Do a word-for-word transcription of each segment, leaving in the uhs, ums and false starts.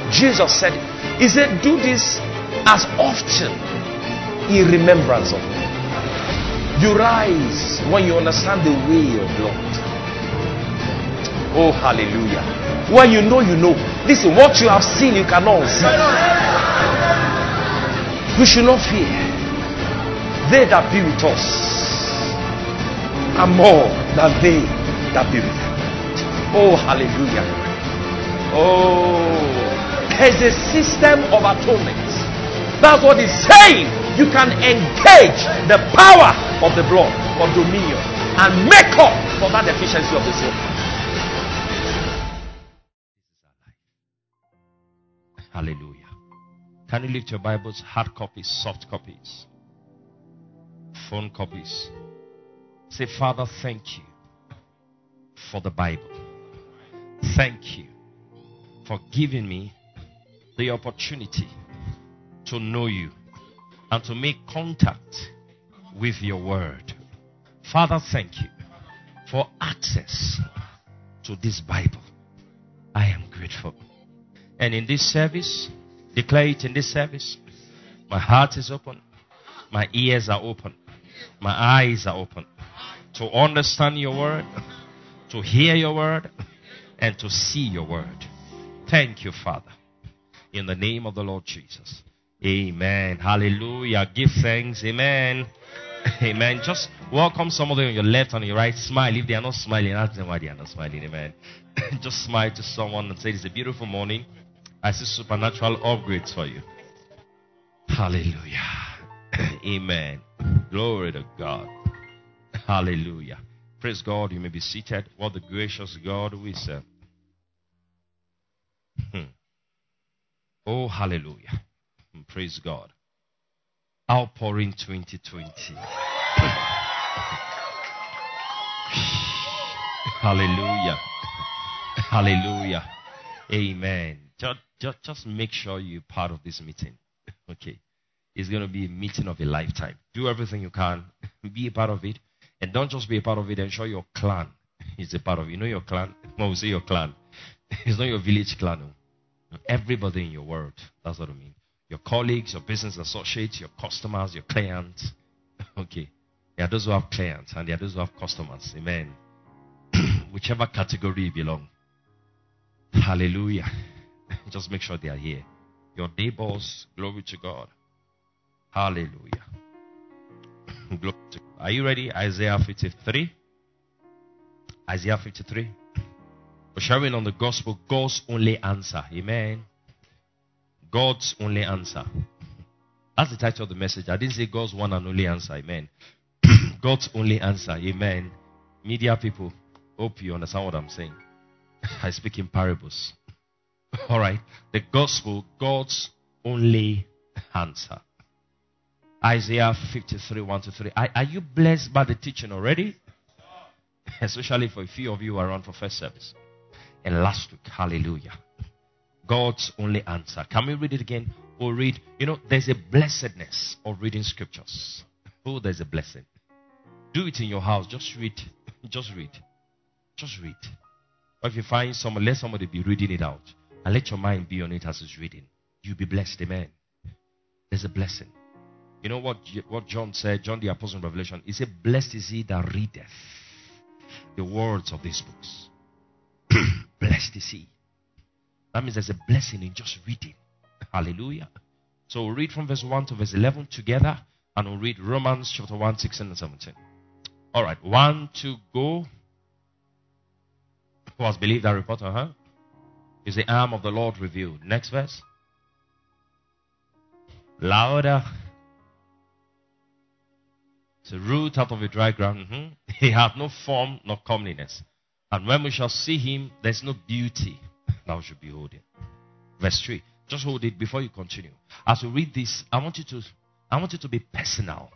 Jesus said it. He said, do this as often in remembrance of me. You rise when you understand the way of Lord. Oh, hallelujah. When you know, you know. Listen, what you have seen, you cannot unsee. We should not fear. They that be with us are more than they that be with them. Oh, hallelujah. Oh, there's a system of atonement. That's what he's saying. You can engage the power of the blood of dominion and make up for that deficiency of the soul. Hallelujah. Can you lift your Bibles? Hard copies, soft copies, phone copies. Say, Father, thank you for the Bible. Thank you for giving me the opportunity to know you and to make contact with your word. Father, thank you for access to this Bible. I am grateful. And in this service, declare it in this service, my heart is open, my ears are open, my eyes are open to understand your word, to hear your word, and to see your word. Thank you, Father. In the name of the Lord Jesus. Amen. Hallelujah. Give thanks. Amen. Amen. Just welcome somebody on your left and your right. Smile. If they are not smiling, ask them why they are not smiling. Amen. Just smile to someone and say, it's a beautiful morning. I see supernatural upgrades for you. Hallelujah. Amen. Glory to God. Hallelujah. Praise God. You may be seated. What the gracious God we serve. Oh, hallelujah. Praise God. Outpouring twenty twenty. Hallelujah. Hallelujah. Amen. Just, just, just make sure you're part of this meeting. Okay. It's going to be a meeting of a lifetime. Do everything you can. Be a part of it. And don't just be a part of it. Ensure your clan is a part of it. You know your clan? When we say your clan, it's not your village clan. No. Everybody in your world. That's what I mean. Your colleagues, your business associates, your customers, your clients. Okay. There are those who have clients and there are those who have customers. Amen. Whichever category you belong. Hallelujah. Just make sure they are here. Your neighbors, glory to God. Hallelujah. Glory to God. Are you ready? Isaiah fifty-three. Isaiah fifty-three. We're sharing on the gospel, God's only answer. Amen. God's only answer. That's the title of the message. I didn't say God's one and only answer. Amen. God's only answer. Amen. Media people, hope you understand what I'm saying. I speak in parables. All right. The gospel, God's only answer. Isaiah fifty-three, one to three. Are, are you blessed by the teaching already? Especially for a few of you who are around for first service. And last week, hallelujah. God's only answer. Can we read it again? We'll read. You know, there's a blessedness of reading scriptures. Oh, there's a blessing. Do it in your house. Just read. Just read. Just read. Or if you find someone, let somebody be reading it out. And let your mind be on it as it's reading. You'll be blessed. Amen. There's a blessing. You know what, what John said, John the Apostle in Revelation? He said, blessed is he that readeth the words of these books. Blessed is he. That means there's a blessing in just reading. Hallelujah. So we'll read from verse one to verse eleven together. And we'll read Romans chapter one, sixteen and seventeen. Alright, one, two, go. Who has believed that report? Uh-huh. Is the arm of the Lord revealed. Next verse. Louder. It's a root out of a dry ground. Mm-hmm. He hath no form nor comeliness. And when we shall see him, there's no beauty that we should behold him. Verse three. Just hold it before you continue. As we read this, I want you to I want you to be personal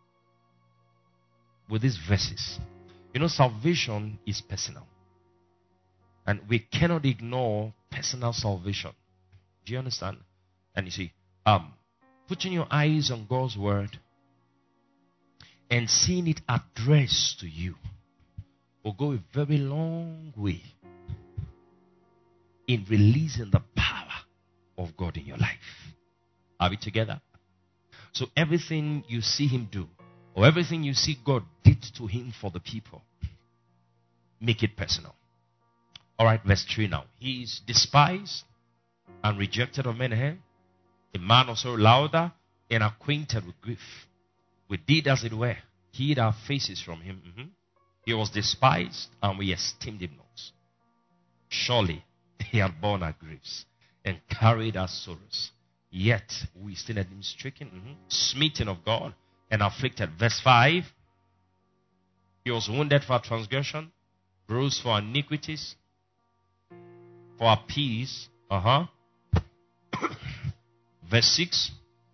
with these verses. You know, salvation is personal. And we cannot ignore personal salvation. Do you understand? And you see, um, putting your eyes on God's word and seeing it addressed to you will go a very long way in releasing the power of God in your life. Are we together? So everything you see him do, or everything you see God did to him for the people, make it personal. Alright, verse three now. He is despised and rejected of men, eh? A man also louder and acquainted with grief. We did as it were, hid our faces from him. Mm-hmm. He was despised and we esteemed him not. Surely he had borne our griefs and carried our sorrows. Yet we still had him stricken, mm-hmm, smitten of God and afflicted. Verse five. He was wounded for our transgression, bruised for our iniquities, for our peace. Uh-huh. Verse six.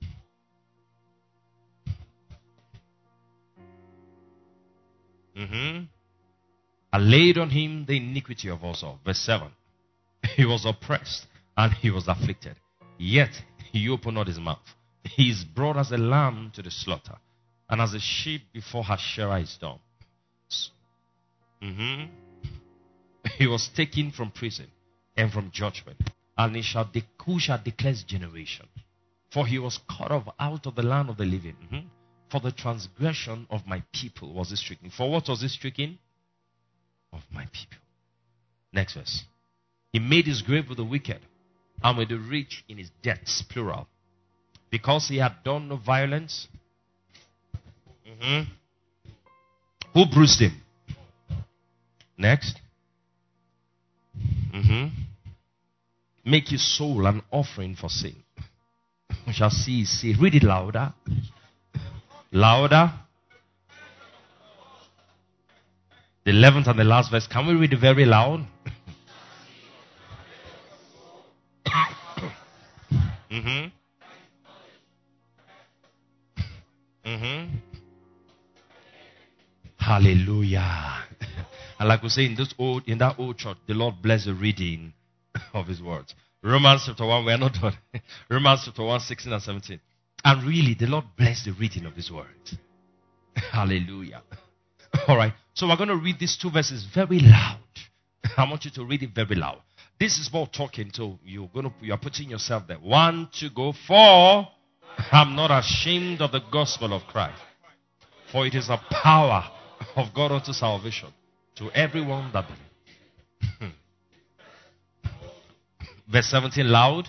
Mm-hmm. I laid on him the iniquity of us all. Verse seven. He was oppressed and he was afflicted. Yet he opened not his mouth. He is brought as a lamb to the slaughter, and as a sheep before her shearer is dumb. Mm-hmm. He was taken from prison and from judgment, and he shall de- who shall declare his generation? For he was cut off out of the land of the living. Mm-hmm. For the transgression of my people was he stricken. For what was he stricken? Of my people. Next verse. He made his grave with the wicked and with the rich in his debts, plural. Because he had done no violence. Mm-hmm. Who bruised him? Next. Mm-hmm. Make his soul an offering for sin. We shall see, see. Read it louder. Louder. The eleventh and the last verse. Can we read it very loud? mm-hmm. Mm-hmm. Hallelujah. And like we say in this old, in that old church, the Lord bless the reading of his words. Romans chapter one, we are not done. Romans chapter one, sixteen and seventeen. And really, the Lord bless the reading of his words. Hallelujah. All right. So we're going to read these two verses very loud. I want you to read it very loud. This is Paul talking to you. Going to, you are putting yourself there. One, two, go. For I'm not ashamed of the gospel of Christ. For it is the power of God unto salvation to everyone that believes. Verse seventeen, loud.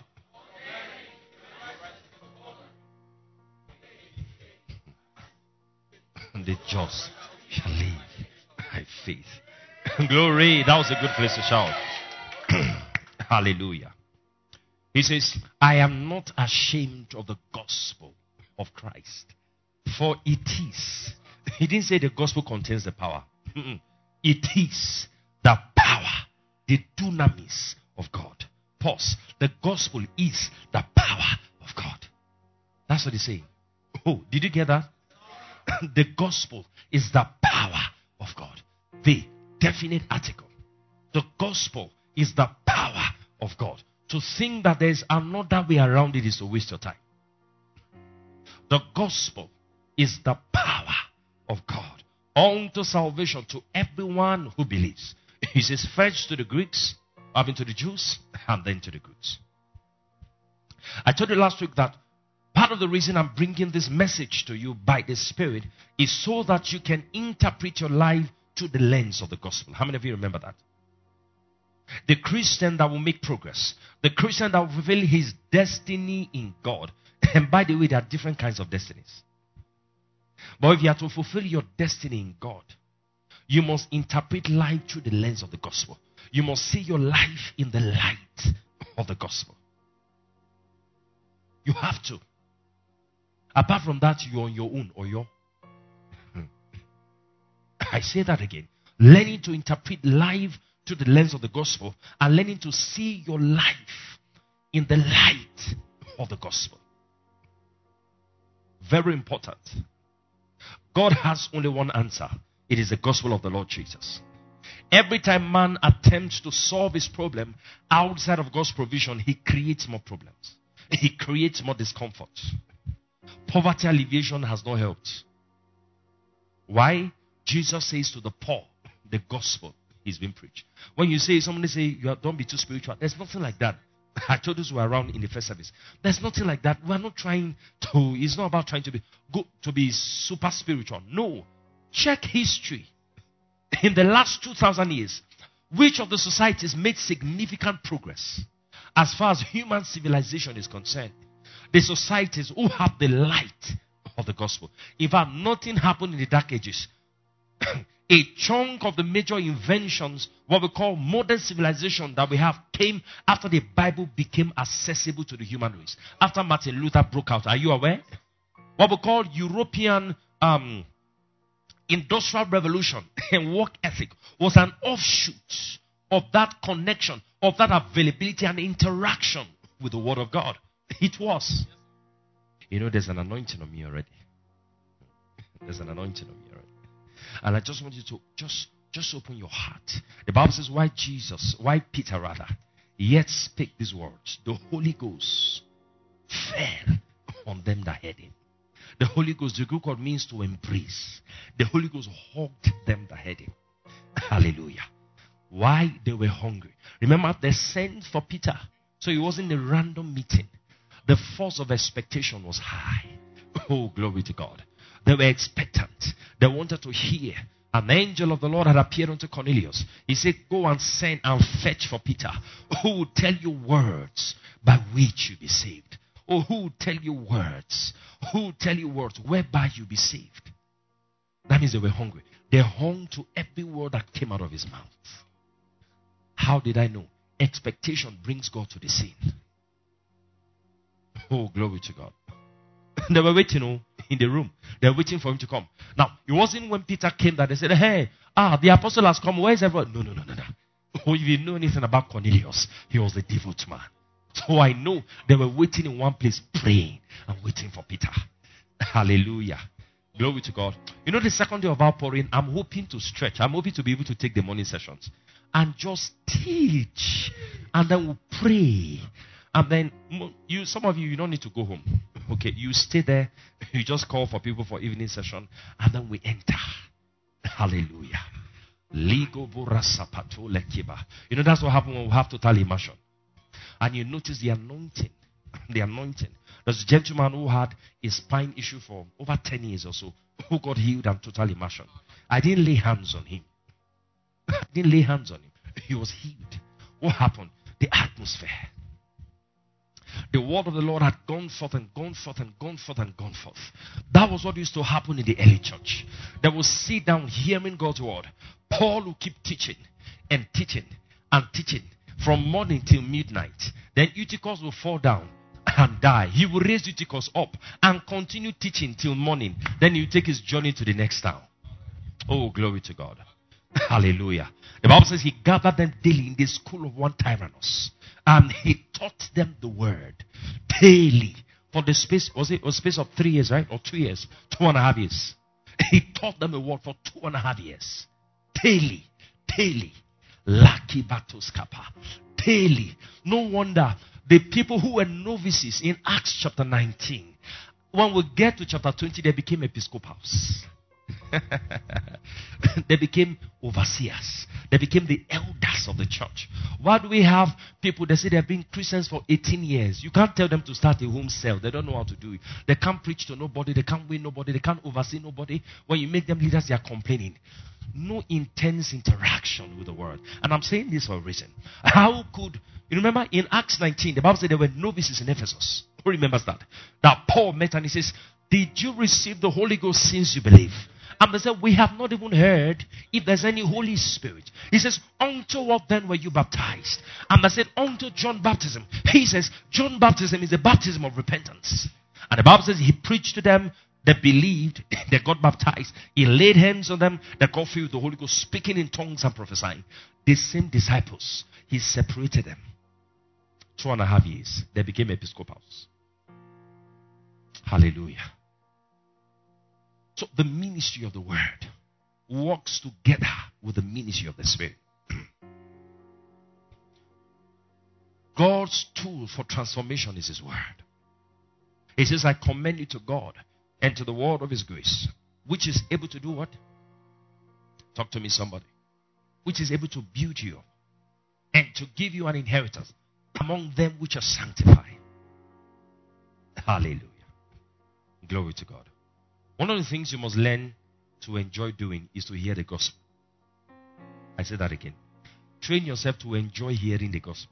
The just shall live by faith. Glory. That was a good place to shout. Hallelujah. He says, I am not ashamed of the gospel of Christ. For it is. He didn't say the gospel contains the power. It is the power, the dunamis of God. Pause. The gospel is the power of God. That's what he's saying. Oh, did you get that? The gospel is the power of God. The definite article. The gospel is the power of God. To think that there is another way around it is to waste your time. The gospel is the power of God unto salvation to everyone who believes. He says first to the Greeks, I mean to the Jews, and then to the Greeks. I told you last week that part of the reason I'm bringing this message to you by the Spirit is so that you can interpret your life through the lens of the gospel. How many of you remember that? The Christian that will make progress. The Christian that will fulfill his destiny in God. And by the way, there are different kinds of destinies. But if you are to fulfill your destiny in God, you must interpret life through the lens of the gospel. You must see your life in the light of the gospel. You have to. Apart from that, you're on your own or your. I say that again. Learning to interpret life through the lens of the gospel and learning to see your life in the light of the gospel. Very important. God has only one answer. It is the gospel of the Lord Jesus. Every time man attempts to solve his problem outside of God's provision, he creates more problems. He creates more discomfort. Poverty alleviation has not helped. Why? Jesus says to the poor, the gospel is being preached. When you say, somebody say, you are, don't be too spiritual. There's nothing like that. I told those who were around in the first service. There's nothing like that. We're not trying to, it's not about trying to be good, to be super spiritual. No. Check history. In the last two thousand years, which of the societies made significant progress as far as human civilization is concerned? The societies who have the light of the gospel. In fact, nothing happened in the dark ages. A chunk of the major inventions, what we call modern civilization that we have, came after the Bible became accessible to the human race. After Martin Luther broke out. Are you aware? What we call European um, industrial revolution and work ethic was an offshoot of that connection, of that availability and interaction with the Word of God. It was. You know, there's an anointing on me already. There's an anointing on me already. And I just want you to just, just open your heart. The Bible says, why Jesus, why Peter rather, yet spake these words, the Holy Ghost fell on them that heard him. The Holy Ghost, the Greek word means to embrace. The Holy Ghost hugged them that heard him. Hallelujah. Why? They were hungry. Remember, they sent for Peter. So it wasn't a random meeting. The force of expectation was high. Oh, glory to God. They were expectant. They wanted to hear. An angel of the Lord had appeared unto Cornelius. He said, go and send and fetch for Peter, who will tell you words by which you be saved. Or who will tell you words. Who will tell you words whereby you be saved. That means they were hungry. They hung to every word that came out of his mouth. How did I know? Expectation brings God to the scene. Oh, glory to God. They were waiting oh, in the room. They were waiting for him to come. Now, it wasn't when Peter came that they said, hey, ah, the apostle has come. Where is everyone? No, no, no, no, no. Oh, if you know anything about Cornelius, he was a devout man. So I know they were waiting in one place, praying and waiting for Peter. Hallelujah. Glory to God. You know, the second day of outpouring, I'm hoping to stretch. I'm hoping to be able to take the morning sessions and just teach. And then we'll pray. And then you, some of you, you don't need to go home. Okay, you stay there. You just call for people for evening session. And then we enter. Hallelujah. You know, that's what happens when we have total immersion. And you notice the anointing. The anointing. There's a gentleman who had a spine issue for over ten years or so, who got healed and total immersion. I didn't lay hands on him. I didn't lay hands on him. He was healed. What happened? The atmosphere. The word of the Lord had gone forth and gone forth and gone forth and gone forth. That was what used to happen in the early church. They would sit down hearing God's word. Paul would keep teaching and teaching and teaching from morning till midnight. Then Eutychus will fall down and die. He will raise Eutychus up and continue teaching till morning. Then he will take his journey to the next town. Oh, glory to God. Hallelujah. The Bible says he gathered them daily in the school of one Tyrannus. And he taught them the word daily. For the space, was it was space of three years, right? Or two years. Two and a half years. He taught them the word for two and a half years. Daily. Daily. Laki batoskapa. Daily. No wonder the people who were novices in Acts chapter nineteen, when we get to chapter twenty, they became episcopals. They became overseers. They became the elders of the church. Why do we have people that say they've been Christians for eighteen years? You can't tell them to start a home cell. They don't know how to do it. They can't preach to nobody. They can't win nobody. They can't oversee nobody. When you make them leaders, they are complaining. No intense interaction with the word. And I'm saying this for a reason. How could, you remember in Acts nineteen, the Bible said there were novices in Ephesus. Who remembers that? That Paul met and he says, did you receive the Holy Ghost since you believe? And they said, we have not even heard if there's any Holy Spirit. He says, unto what then were you baptized? And they said, unto John baptism. He says, John baptism is the baptism of repentance. And the Bible says he preached to them. They believed. They got baptized. He laid hands on them. They got filled with the Holy Ghost, speaking in tongues and prophesying. The same disciples, he separated them. Two and a half years, they became episcopals. Hallelujah. So the ministry of the word works together with the ministry of the Spirit. God's tool for transformation is his word. He says, I commend you to God and to the word of his grace, which is able to do what? Talk to me, somebody. Which is able to build you up and to give you an inheritance. among them which are sanctified. Hallelujah. Glory to God. One of the things you must learn to enjoy doing is to hear the gospel. I say that again. Train yourself to enjoy hearing the gospel.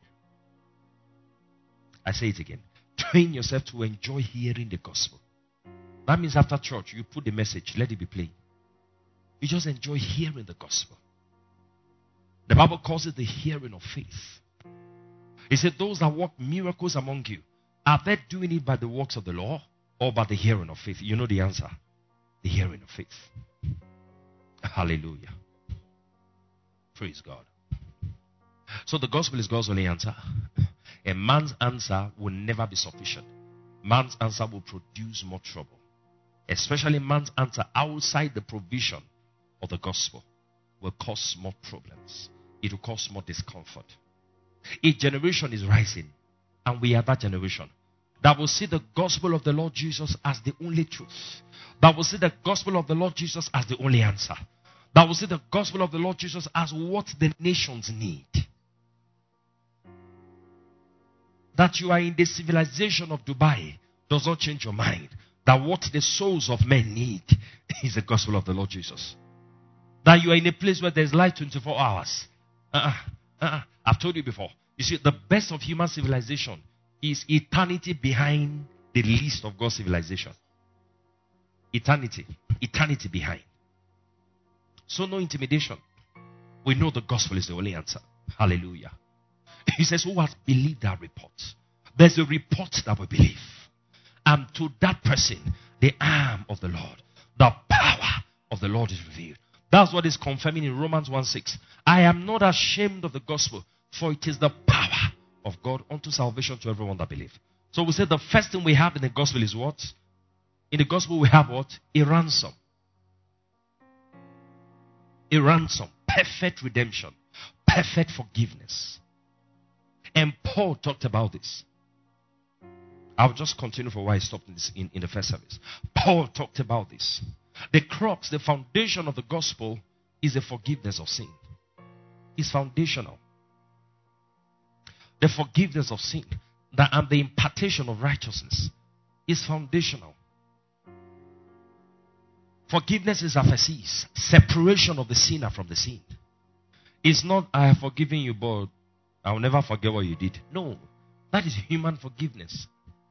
I say it again. Train yourself to enjoy hearing the gospel. That means after church, you put the message, let it be playing. You just enjoy hearing the gospel. The Bible calls it the hearing of faith. It said, those that work miracles among you, are they doing it by the works of the law or by the hearing of faith? You know the answer. The hearing of faith. Hallelujah. Praise God. So the gospel is God's only answer. A man's answer will never be sufficient. Man's answer will produce more trouble. Especially man's answer outside the provision of the gospel will cause more problems. It will cause more discomfort. A generation is rising, and we are that generation that will see the gospel of the Lord Jesus as the only truth. That will see the gospel of the Lord Jesus as the only answer. That will see the gospel of the Lord Jesus as what the nations need. That you are in the civilization of Dubai does not change your mind. That what the souls of men need is the gospel of the Lord Jesus. That you are in a place where there's light twenty-four hours. Uh-uh, uh-uh. I've told you before. You see, the best of human civilization is eternity behind the least of God's civilization. Eternity. Eternity behind. So no intimidation. We know the gospel is the only answer. Hallelujah. He says, who has believed our report? There's a report that we believe. And to that person, the arm of the Lord, the power of the Lord is revealed. That's what is confirming in Romans one six. I am not ashamed of the gospel, for it is the power of God unto salvation to everyone that believes. So we said the first thing we have in the gospel is what? In the gospel we have what? A ransom. A ransom. Perfect redemption. Perfect forgiveness. And Paul talked about this. I'll just continue for why I stopped in, this, in, in the first service. Paul talked about this. The crux, the foundation of the gospel is the forgiveness of sin. It's foundational. The forgiveness of sin that, and the impartation of righteousness is foundational. Forgiveness is aphesis, separation of the sinner from the sin. It's not, I have forgiven you, but I will never forget what you did. No, that is human forgiveness.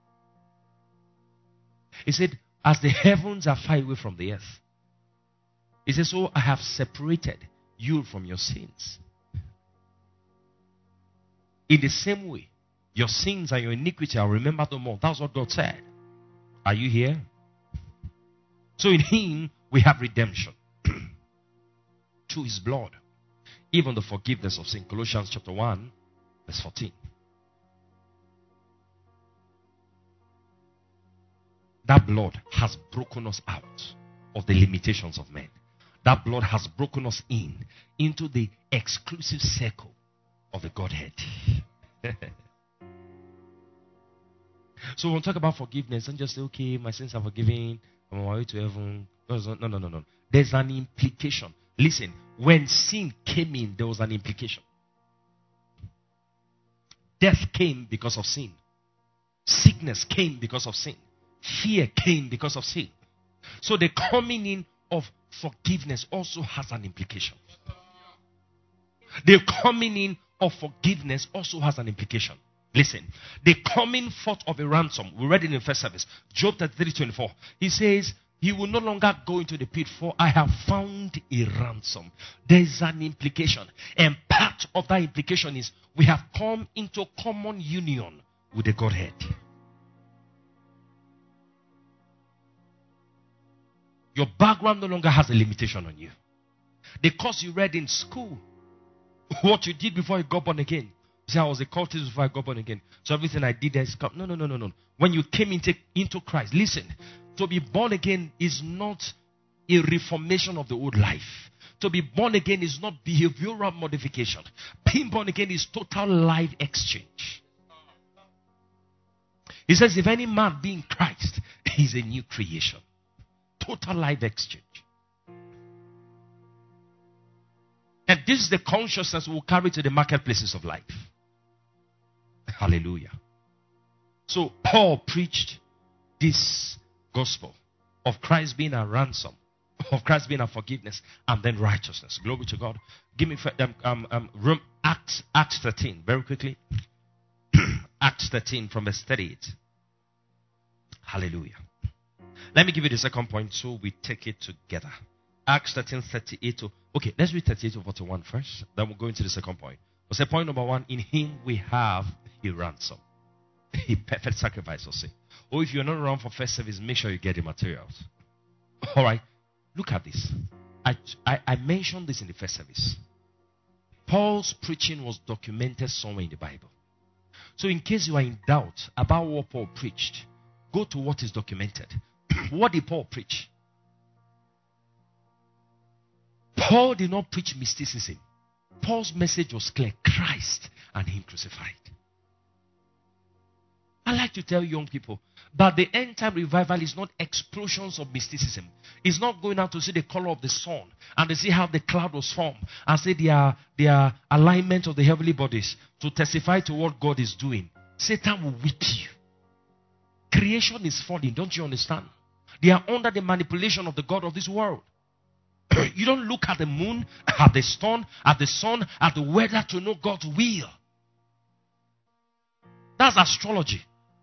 He said, as the heavens are far away from the earth. He says, so I have separated you from your sins. In the same way, your sins and your iniquity are remembered no more. That's what God said. Are you here? So in Him, we have redemption. Through His blood. Even the forgiveness of sin. Colossians chapter one, verse fourteen. That blood has broken us out of the limitations of men. That blood has broken us in into the exclusive circle of the Godhead. So when we talk about forgiveness, don't just say, okay, my sins are forgiven, I'm on my way to heaven. No, no, no, no, no. There's an implication. Listen, when sin came in, there was an implication. Death came because of sin. Sickness came because of sin. Fear came because of sin. So the coming in of forgiveness also has an implication. The coming in of forgiveness also has an implication. Listen, the coming forth of a ransom, we read it in the first service, Job thirty-three twenty-four. He says, he will no longer go into the pit, for I have found a ransom. There is an implication. And part of that implication is we have come into common union with the Godhead. Your background no longer has a limitation on you. The course you read in school, what you did before you got born again. You say, I was a cultist before I got born again. So everything I did is come. No, no, no, no, no. When you came into, into Christ, listen, to be born again is not a reformation of the old life. To be born again is not behavioral modification. Being born again is total life exchange. He says, if any man be in Christ, he is a new creation. Total life exchange. And this is the consciousness we'll carry to the marketplaces of life. Hallelujah. So Paul preached this gospel of Christ being a ransom, of Christ being a forgiveness, and then righteousness. Glory to God. Give me um, um, um, Rome, Acts, Acts thirteen, very quickly. Acts thirteen from verse thirty-eight. Hallelujah. Let me give you the second point so we take it together. Acts thirteen, thirty-eight to, okay, let's read thirty-eight to forty-one first. Then we'll go into the second point. We'll say point number one, in him we have a ransom. A perfect sacrifice, I'll say. Or if you're not around for first service, make sure you get the materials. All right. Look at this. I, I, I mentioned this in the first service. Paul's preaching was documented somewhere in the Bible. So in case you are in doubt about what Paul preached, go to what is documented. What did Paul preach? Paul did not preach mysticism. Paul's message was clear. Christ and him crucified. I like to tell young people that the end time revival is not explosions of mysticism. It's not going out to see the color of the sun and to see how the cloud was formed and say their, their alignment of the heavenly bodies to testify to what God is doing. Satan will whip you. Creation is falling, don't you understand? They are under the manipulation of the God of this world. You don't look at the moon, at the sun, at the sun, at the weather to know God's will. That's astrology.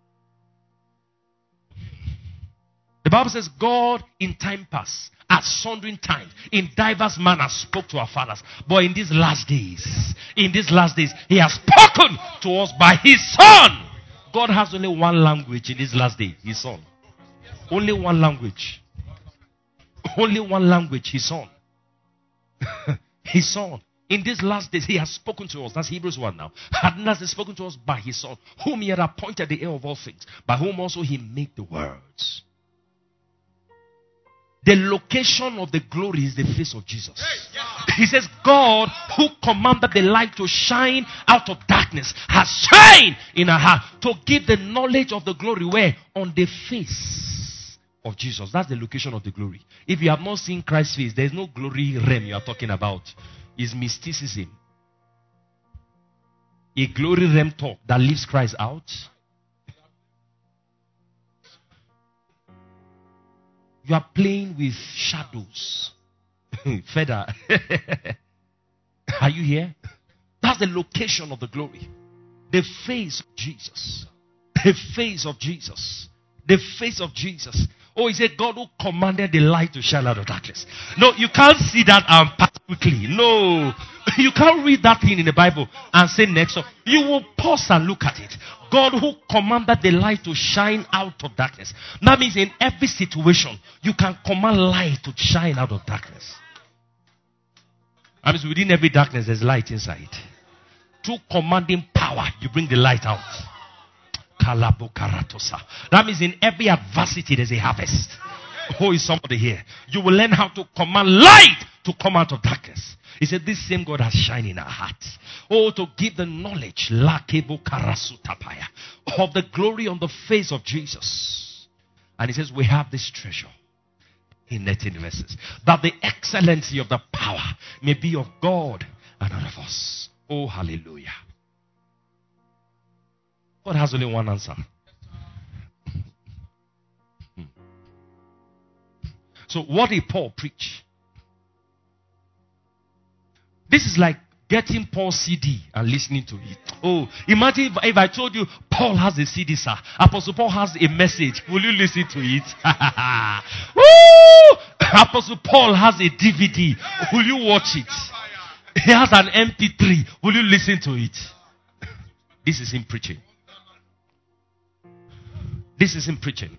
The Bible says God in time past, at sundry times, in diverse manners spoke to our fathers. But in these last days, in these last days, he has spoken to us by his Son. God has only one language in this last day, his Son. Only one language. Only one language, his Son. His Son. In these last days, he has spoken to us. That's Hebrews one now. And has spoken to us by his Son, whom he had appointed the heir of all things, by whom also he made the worlds. The location of the glory is the face of Jesus. He says, God who commanded the light to shine out of darkness has shined in our heart to give the knowledge of the glory where? On the face of Jesus. That's the location of the glory. If you have not seen Christ's face, there is no glory realm you are talking about. It's mysticism. A glory realm talk that leaves Christ out. You are playing with shadows. Feather. Are you here? That's the location of the glory. The face of Jesus. The face of Jesus. The face of Jesus. Oh, he said God who commanded the light to shine out of darkness. No, you can't see that and pass quickly. No. You can't read that thing in the Bible and say next up. You will pause and look at it. God who commanded the light to shine out of darkness. That means in every situation, you can command light to shine out of darkness. That means within every darkness, there's light inside. Through commanding power, you bring the light out. That means in every adversity, there's a harvest. Oh, is somebody here? You will learn how to command light to come out of darkness. He said, this same God has shined in our hearts. Oh, to give the knowledge of the glory on the face of Jesus. And he says, we have this treasure in eighteen verses, that the excellency of the power may be of God and not of us. Oh, hallelujah. God has only one answer. So what did Paul preach? This is like getting Paul's C D and listening to it. Oh, imagine if, if I told you Paul has a C D, sir. Apostle Paul has a message. Will you listen to it? Woo! Apostle Paul has a D V D. Will you watch it? He has an M P three. Will you listen to it? This is him preaching. This is him preaching.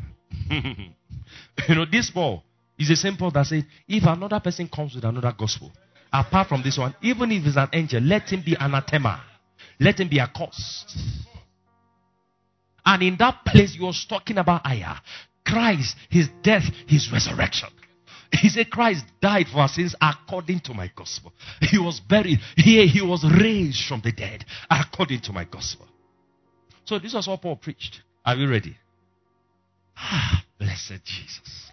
You know, this Paul is the same Paul that said, if another person comes with another gospel, apart from this one, even if it's an angel, let him be anathema. Let him be accursed. And in that place, he was talking about Ayah, Christ, his death, his resurrection. He said Christ died for our sins according to my gospel. He was buried. Here he was raised from the dead according to my gospel. So this was what Paul preached. Are you ready? Ah, blessed Jesus.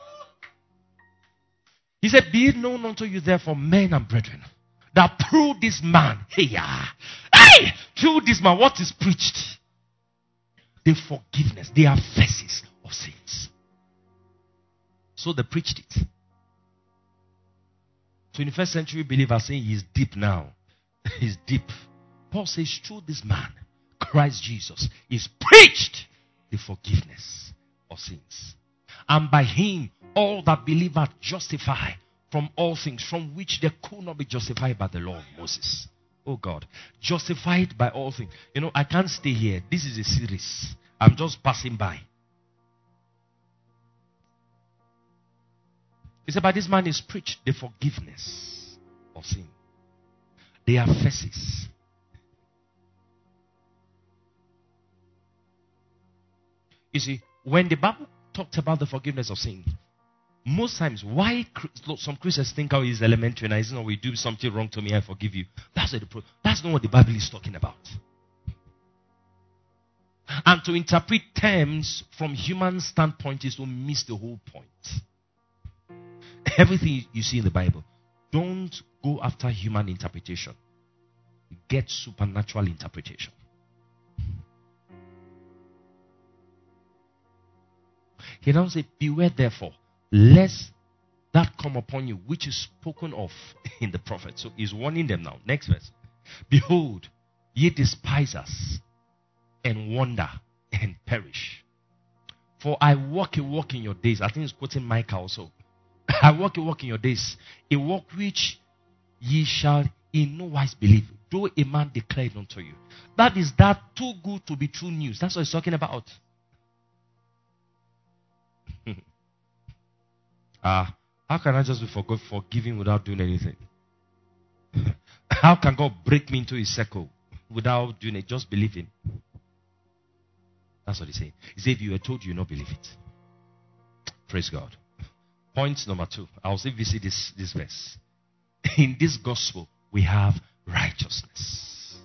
He said, be it known unto you therefore, men and brethren, that through this man, hey, hey, Through this man, what is preached? The forgiveness, the offenses of sins. So they preached it. twenty-first century believers saying he's deep now. He's deep. Paul says, through this man, Christ Jesus, is preached the forgiveness of sins. And by him, all that believe are justified from all things from which they could not be justified by the law of Moses. Oh God. Justified by all things. You know, I can't stay here. This is a series. I'm just passing by. He said, by this man is preached the forgiveness of sin. They are faces. You see, when the Bible talked about the forgiveness of sin, most times, why some Christians think how it's elementary and I know we do something wrong to me, I forgive you. That's not, the, that's not what the Bible is talking about. And to interpret terms from human standpoint is to miss the whole point. Everything you see in the Bible, don't go after human interpretation. Get supernatural interpretation. He now said, beware therefore, lest that come upon you, which is spoken of in the prophet. So he's warning them now. Next verse. Behold, ye despise us, and wonder, and perish. For I walk a walk in your days. I think it's quoting Micah also. I walk a walk in your days, a walk which ye shall in no wise believe, though a man declared unto you. That is that too good to be true news. That's what he's talking about. Ah, uh, how can I just be forg- forgiving without doing anything? How can God break me into his circle without doing it? Just believing. That's what he's saying. He said, if you were told, you will not believe it. Praise God. Point number two. I'll say visit this, this verse. In this gospel, we have righteousness.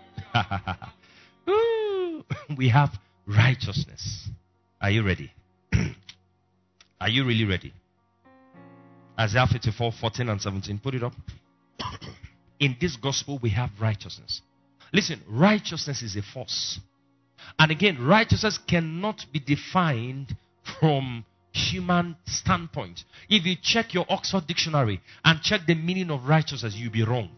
We have righteousness. Are you ready? Are you really ready? Isaiah fifty-four, fourteen and seventeen. Put it up. In this gospel, we have righteousness. Listen, righteousness is a force. And again, righteousness cannot be defined from human standpoint. If you check your Oxford dictionary and check the meaning of righteousness, you'll be wrong.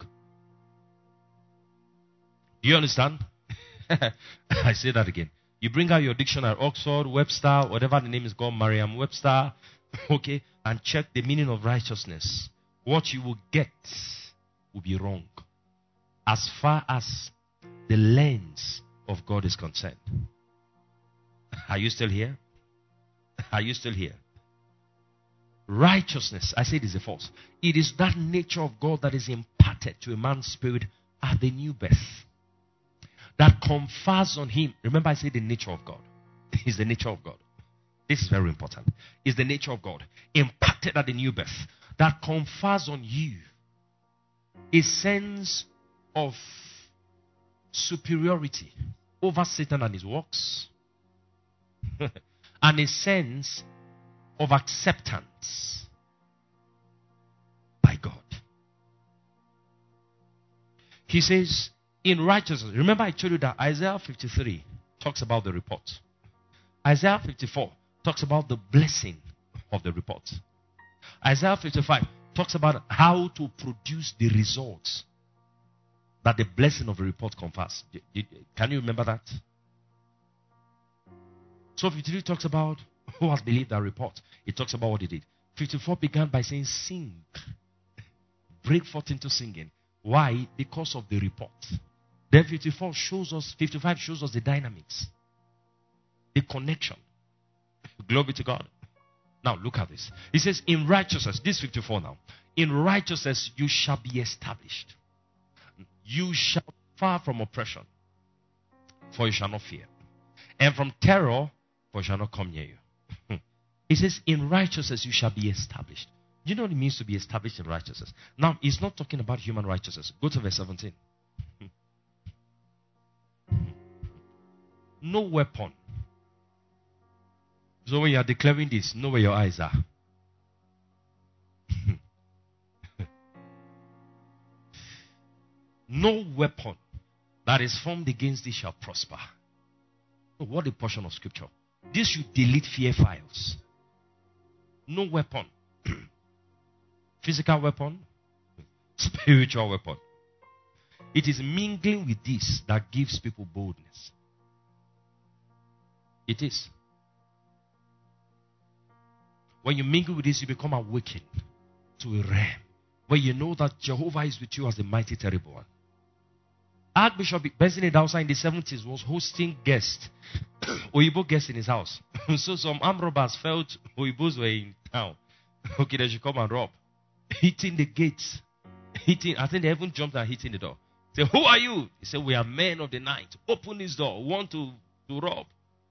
Do you understand? I say that again. You bring out your dictionary, Oxford, Webster, whatever the name is called, Merriam-Webster, okay, and check the meaning of righteousness. What you will get will be wrong as far as the lens of God is concerned. Are you still here? Are you still here? Righteousness, I said, is a force. It is that nature of God that is imparted to a man's spirit at the new birth. That confers on him. Remember, I said the nature of God. Is the nature of God. This is very important. Is the nature of God imparted at the new birth that confers on you a sense of superiority over Satan and his works, and a sense of acceptance by God. He says, in righteousness. Remember I told you that Isaiah fifty-three talks about the report. Isaiah fifty-four talks about the blessing of the report. Isaiah fifty-five talks about how to produce the results that the blessing of the report confers. Can you remember that? So fifty-three talks about who has believed that report. It talks about what he did. fifty-four began by saying, sing. Break forth into singing. Why? Because of the report. Then fifty-four shows us, fifty-five shows us the dynamics. The connection. Glory to God. Now look at this. He says, in righteousness, this fifty-four now. In righteousness you shall be established. You shall be far from oppression, for you shall not fear. And from terror, for it shall not come near you. He says, in righteousness you shall be established. You know what it means to be established in righteousness? Now, he's not talking about human righteousness. Go to verse seventeen. No weapon. So when you are declaring this, know where your eyes are. No weapon that is formed against thee shall prosper. Oh, what a portion of scripture. This should delete fear files. No weapon. Physical weapon. Spiritual weapon. It is mingling with this that gives people boldness. It is. When you mingle with this, you become awakened to a realm where you know that Jehovah is with you as the mighty, terrible one. Archbishop Benson Idahosa in the seventies was hosting guests, Oyibo guests in his house. So some armed robbers felt Oyibos were in town. Okay, they should come and rob. Hitting the gates. Hitting, I think they even jumped and hitting the door. Say, who are you? He said, we are men of the night. Open this door. We want to, to rob.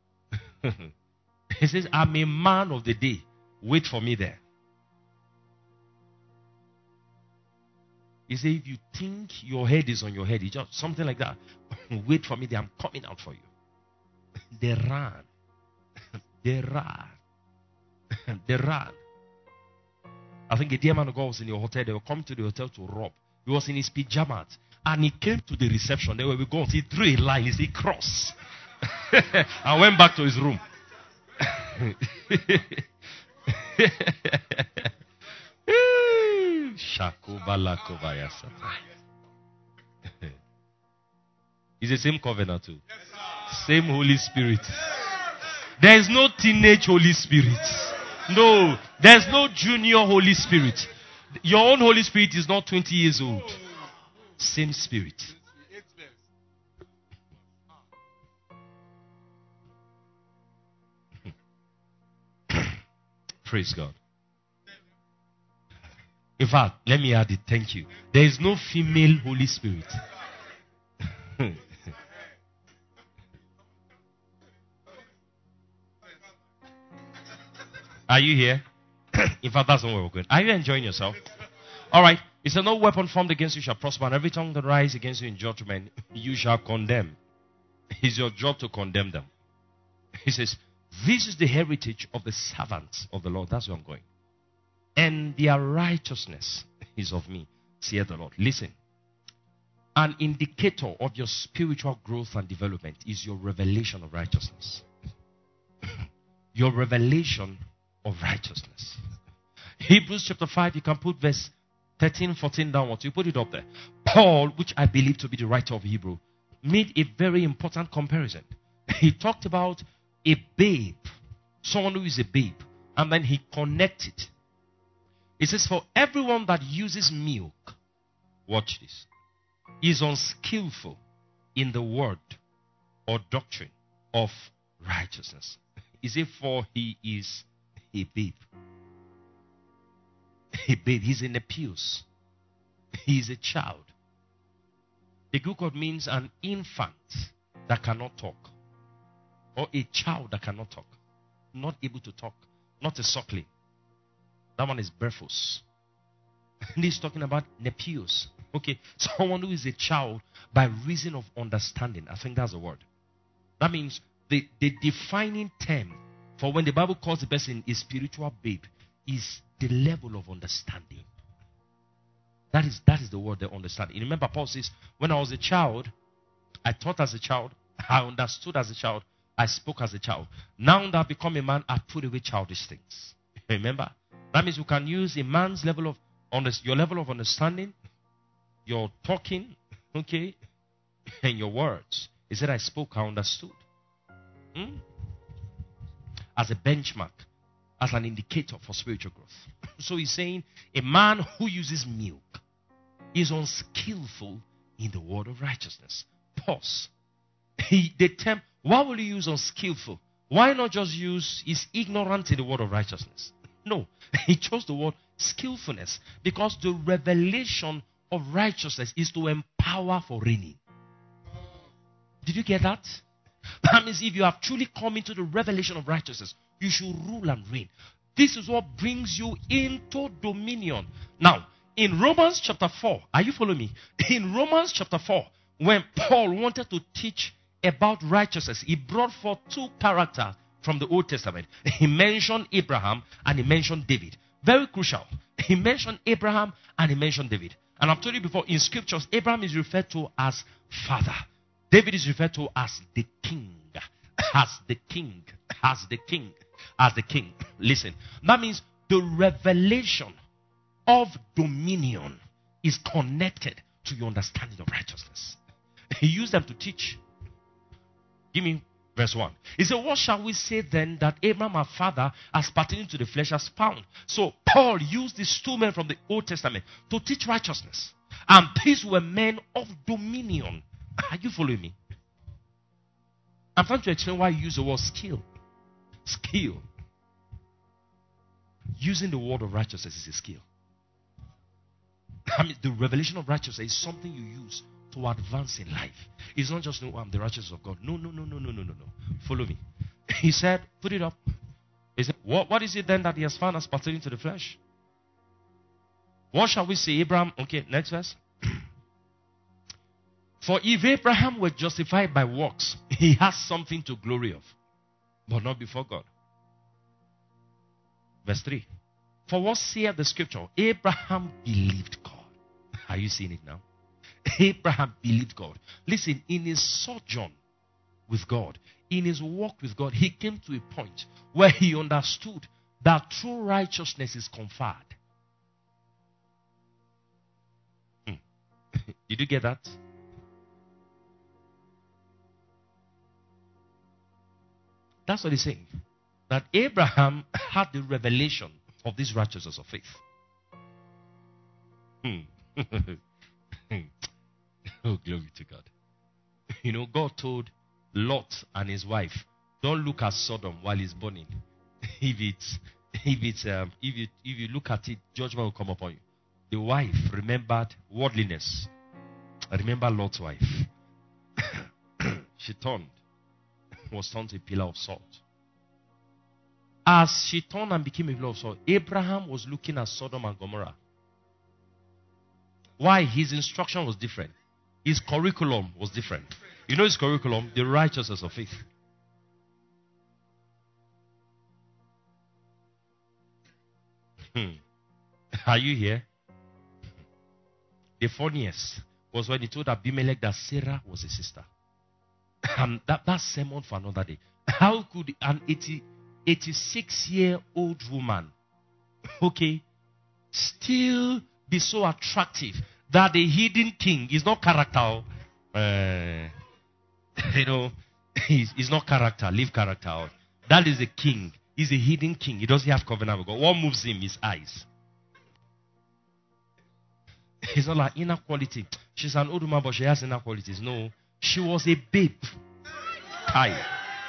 He says, I'm a man of the day. Wait for me there. He said, if you think your head is on your head, it's just something like that. Wait for me there. I'm coming out for you. They ran. They ran. They ran. I think a dear man of God was in your hotel. They were coming to the hotel to rob. He was in his pajamas. And he came to the reception. They were going. He drew a line. He said, cross. And went back to his room. It's the same covenant too. Same Holy Spirit. There is no teenage Holy Spirit. No. There's no junior Holy Spirit. Your own Holy Spirit is not twenty years old. Same Spirit. Praise God. In fact, let me add it. Thank you. There is no female Holy Spirit. Are you here? In fact, that's not where we're going. Are you enjoying yourself? All right. It said, no weapon formed against you shall prosper, and every tongue that rises against you in judgment, you shall condemn. It's your job to condemn them. He says, this is the heritage of the servants of the Lord. That's where I'm going. And their righteousness is of me, saith the Lord. Listen. An indicator of your spiritual growth and development is your revelation of righteousness. Your revelation of righteousness. Hebrews chapter five, you can put verse thirteen, fourteen downwards. You put it up there. Paul, which I believe to be the writer of Hebrew, made a very important comparison. He talked about a babe, someone who is a babe, and then he connected. He says, for everyone that uses milk, watch this, is unskillful in the word or doctrine of righteousness. He said, for he is a babe. A babe. He's in a pious. He is a child. The Greek word means an infant that cannot talk. Or a child that cannot talk. Not able to talk. Not a suckling. That one is brephos. And he's talking about nepios. Okay. Someone who is a child by reason of understanding. I think that's the word. That means the, the defining term for when the Bible calls the person a spiritual babe is the level of understanding. That is, that is the word they understand. You remember Paul says, when I was a child, I taught as a child, I understood as a child, I spoke as a child. Now that I've become a man, I put away childish things. Remember? That means you can use a man's level of, your level of understanding, your talking, okay, and your words. He said, I spoke, I understood. Hmm? As a benchmark, as an indicator for spiritual growth. So he's saying, a man who uses milk is unskillful in the word of righteousness. Pause. He, the term, why will you use unskillful? Why not just use is ignorant in the word of righteousness? No, he chose the word skillfulness because the revelation of righteousness is to empower for reigning. Did you get that? That means if you have truly come into the revelation of righteousness, you should rule and reign. This is what brings you into dominion. Now, in Romans chapter four, are you following me? In Romans chapter four, when Paul wanted to teach about righteousness, he brought forth two characters from the Old Testament. He mentioned Abraham and he mentioned David. Very crucial. He mentioned Abraham and he mentioned David. And I've told you before, in scriptures, Abraham is referred to as father. David is referred to as the king. As the king. As the king. As the king. Listen. That means the revelation of dominion is connected to your understanding of righteousness. He used them to teach. Give me verse one. He said, what shall we say then that Abraham our father as pertaining to the flesh has found? So Paul used these two men from the Old Testament to teach righteousness. And these were men of dominion. Are you following me? I'm trying to explain why I use the word skill. Skill. Using the word of righteousness is a skill. I mean, the revelation of righteousness is something you use to advance in life. It's not just, no, I'm the righteousness of God. No, no, no, no, no, no, no, no. Follow me. He said, put it up. He said, what, what is it then that he has found as pertaining to the flesh? What shall we say, Abraham? Okay, next verse. For if Abraham were justified by works, he has something to glory of, but not before God. Verse three. For what saith the scripture? Abraham believed God. Are you seeing it now? Abraham believed God. Listen, in his sojourn with God, in his walk with God, he came to a point where he understood that true righteousness is conferred. Hmm. Did you get that? That's what he's saying. That Abraham had the revelation of this righteousness of faith. Hmm. Oh, glory to God. You know, God told Lot and his wife, don't look at Sodom while it's burning. If it's, if it's, um, if you, if you look at it, judgment will come upon you. The wife remembered worldliness. I remember Lot's wife. She turned, was turned to a pillar of salt. As she turned and became a pillar of salt, Abraham was looking at Sodom and Gomorrah. Why? His instruction was different. His curriculum was different. You know his curriculum? The righteousness of faith. Hmm. Are you here? The funniest was when he told Abimelech that Sarah was his sister. And that, that's sermon for another day. How could an eighty, eighty-six-year-old woman, okay, still be so attractive that the hidden king is not character? Uh, you know, he's, he's not character. Leave character out. That is a king. He's a hidden king. He doesn't have covenant with God. What moves him? His eyes. It's not like inner quality. She's an old woman, but she has inner qualities. No. She was a babe. Kai.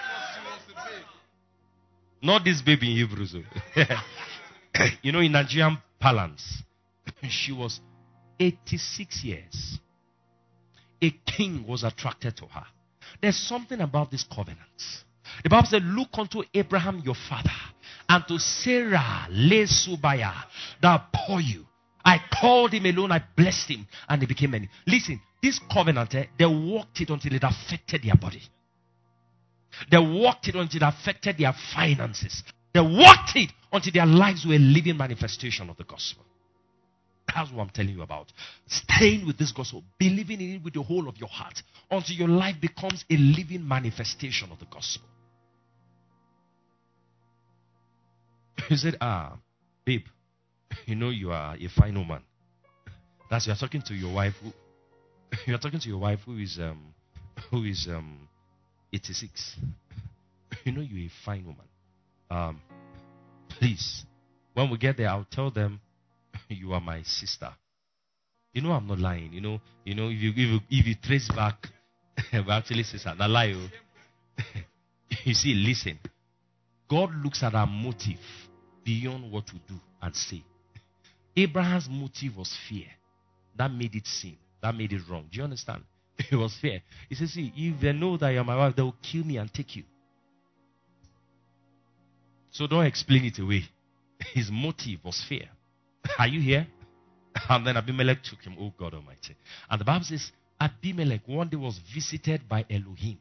Not this baby in Hebrews. You know, in Nigerian parlance, she was eighty-six years. A king was attracted to her. There's something about this covenant. The Bible said, look unto Abraham your father, and to Sarah, Lesubaya, that bore you. I called him alone, I blessed him, and he became many. Listen, this covenant, eh, they walked it until it affected their body. They walked it until it affected their finances. They walked it until their lives were a living manifestation of the gospel. That's what I'm telling you about. Staying with this gospel, believing in it with the whole of your heart, until your life becomes a living manifestation of the gospel. He said, ah, babe, you know you are a fine woman. That's you're talking to your wife who you're talking to your wife who is um who is um eighty-six. You know you're a fine woman. Um please, when we get there, I'll tell them you are my sister. You know I'm not lying. You know, you know, if you if you, if you trace back, we actually sister, not lie. You see, listen. God looks at our motive beyond what we do and say. Abraham's motive was fear. That made it sin. That made it wrong. Do you understand? It was fear. He says, see, if they know that you're my wife, they will kill me and take you. So don't explain it away. His motive was fear. Are you here? And then Abimelech took him. Oh God Almighty. And the Bible says, Abimelech one day was visited by Elohim.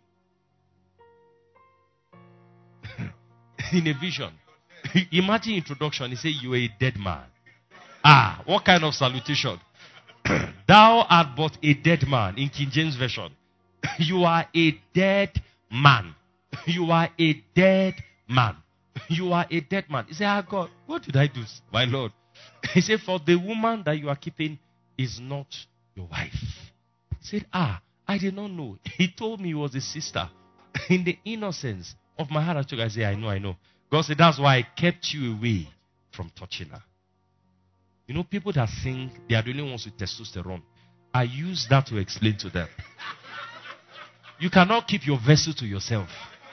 In a vision. Imagine introduction. He said, you are a dead man. Ah, what kind of salutation? Thou art but a dead man in King James Version. You are a dead man. You are a dead man. You are a dead man. He said, ah, God, what did I do, my Lord? He said, for the woman that you are keeping is not your wife. He said, ah, I did not know. He told me it was a sister. In the innocence of my heart, I took, I said, I know, I know. God said, that's why I kept you away from touching her. You know, people that think they are the only ones with testosterone, I use that to explain to them. You cannot keep your vessel to yourself.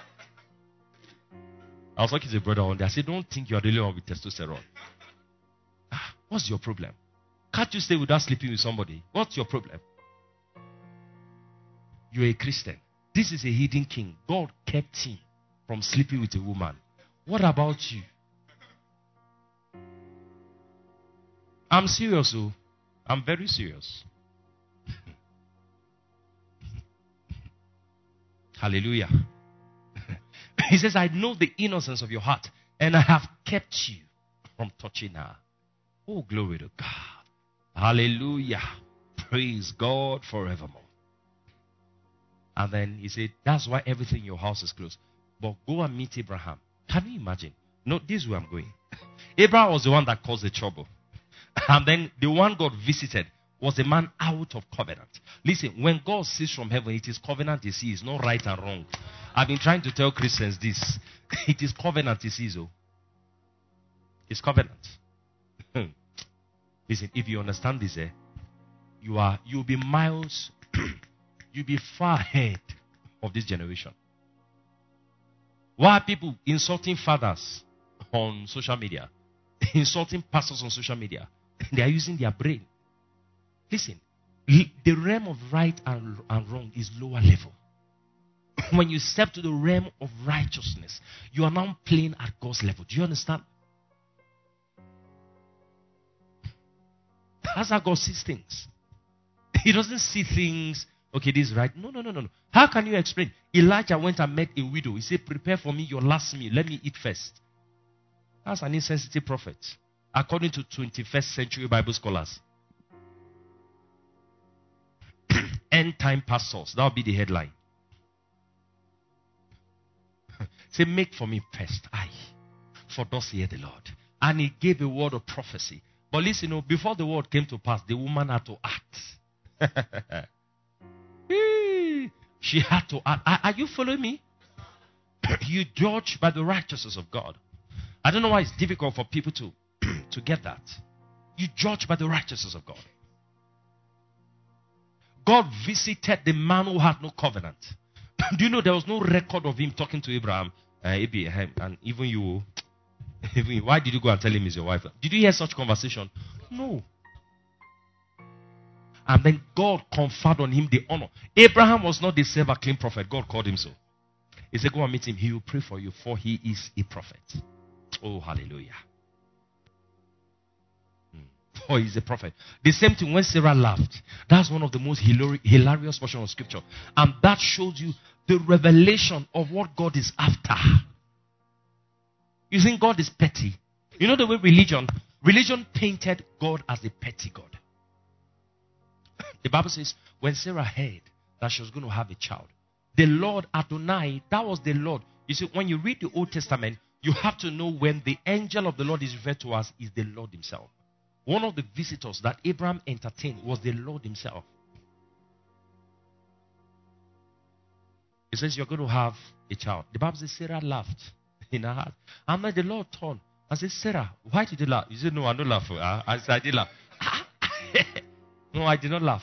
I was talking to a brother one day. I said, don't think you are the only one with testosterone. Ah, what's your problem? Can't you stay without sleeping with somebody? What's your problem? You're a Christian. This is a hidden king. God kept him from sleeping with a woman. What about you? I'm serious, oh. I'm very serious. Hallelujah. He says, I know the innocence of your heart, and I have kept you from touching her. Oh, glory to God. Hallelujah. Praise God forevermore. And then he said, that's why everything in your house is closed. But go and meet Abraham. Can you imagine? No, this is where I'm going. Abraham was the one that caused the trouble. And then the one God visited was a man out of covenant. Listen, when God sees from heaven, it is covenant he sees, not right and wrong. I've been trying to tell Christians this. It is covenant he sees. Oh. It's covenant. Listen, if you understand this, eh, you are you'll be miles, you'll be far ahead of this generation. Why are people insulting fathers on social media? Insulting pastors on social media? They are using their brain. Listen, the realm of right and, and wrong is lower level. When you step to the realm of righteousness, you are now playing at God's level. Do you understand? That's how God sees things. He doesn't see things, okay, this is right. No, no, no, no, no. How can you explain? Elijah went and met a widow. He said, prepare for me your last meal. Let me eat first. That's an insensitive prophet, according to twenty-first century Bible scholars. End time pastors. That will be the headline. Say, make for me first. I, for thus hear the Lord. And he gave a word of prophecy. But listen, you know, before the word came to pass, the woman had to act. She had to act. Are, are you following me? You judge by the righteousness of God. I don't know why it's difficult for people to, to get that. You judge by the righteousness of God. God visited the man who had no covenant. Do you know there was no record of him talking to Abraham? Uh, Abraham and even you, even you, why did you go and tell him he's your wife? Did you hear such conversation? No. And then God conferred on him the honor. Abraham was not the self-acclaimed prophet. God called him so. He said, go and meet him. He will pray for you, for he is a prophet. Oh, hallelujah. Oh, he's a prophet. The same thing when Sarah laughed. That's one of the most hilarious portions of scripture. And that shows you the revelation of what God is after. You think God is petty? You know the way religion, religion painted God as a petty God. The Bible says when Sarah heard that she was going to have a child, the Lord Adonai, that was the Lord. You see, when you read the Old Testament, you have to know when the angel of the Lord is referred to as is the Lord himself. One of the visitors that Abraham entertained was the Lord himself. He says, you're going to have a child. The Bible says Sarah laughed in her heart. And then the Lord turned and said, Sarah, why did you laugh? You said, no, I don't laugh. I said, I did laugh. No, I did not laugh.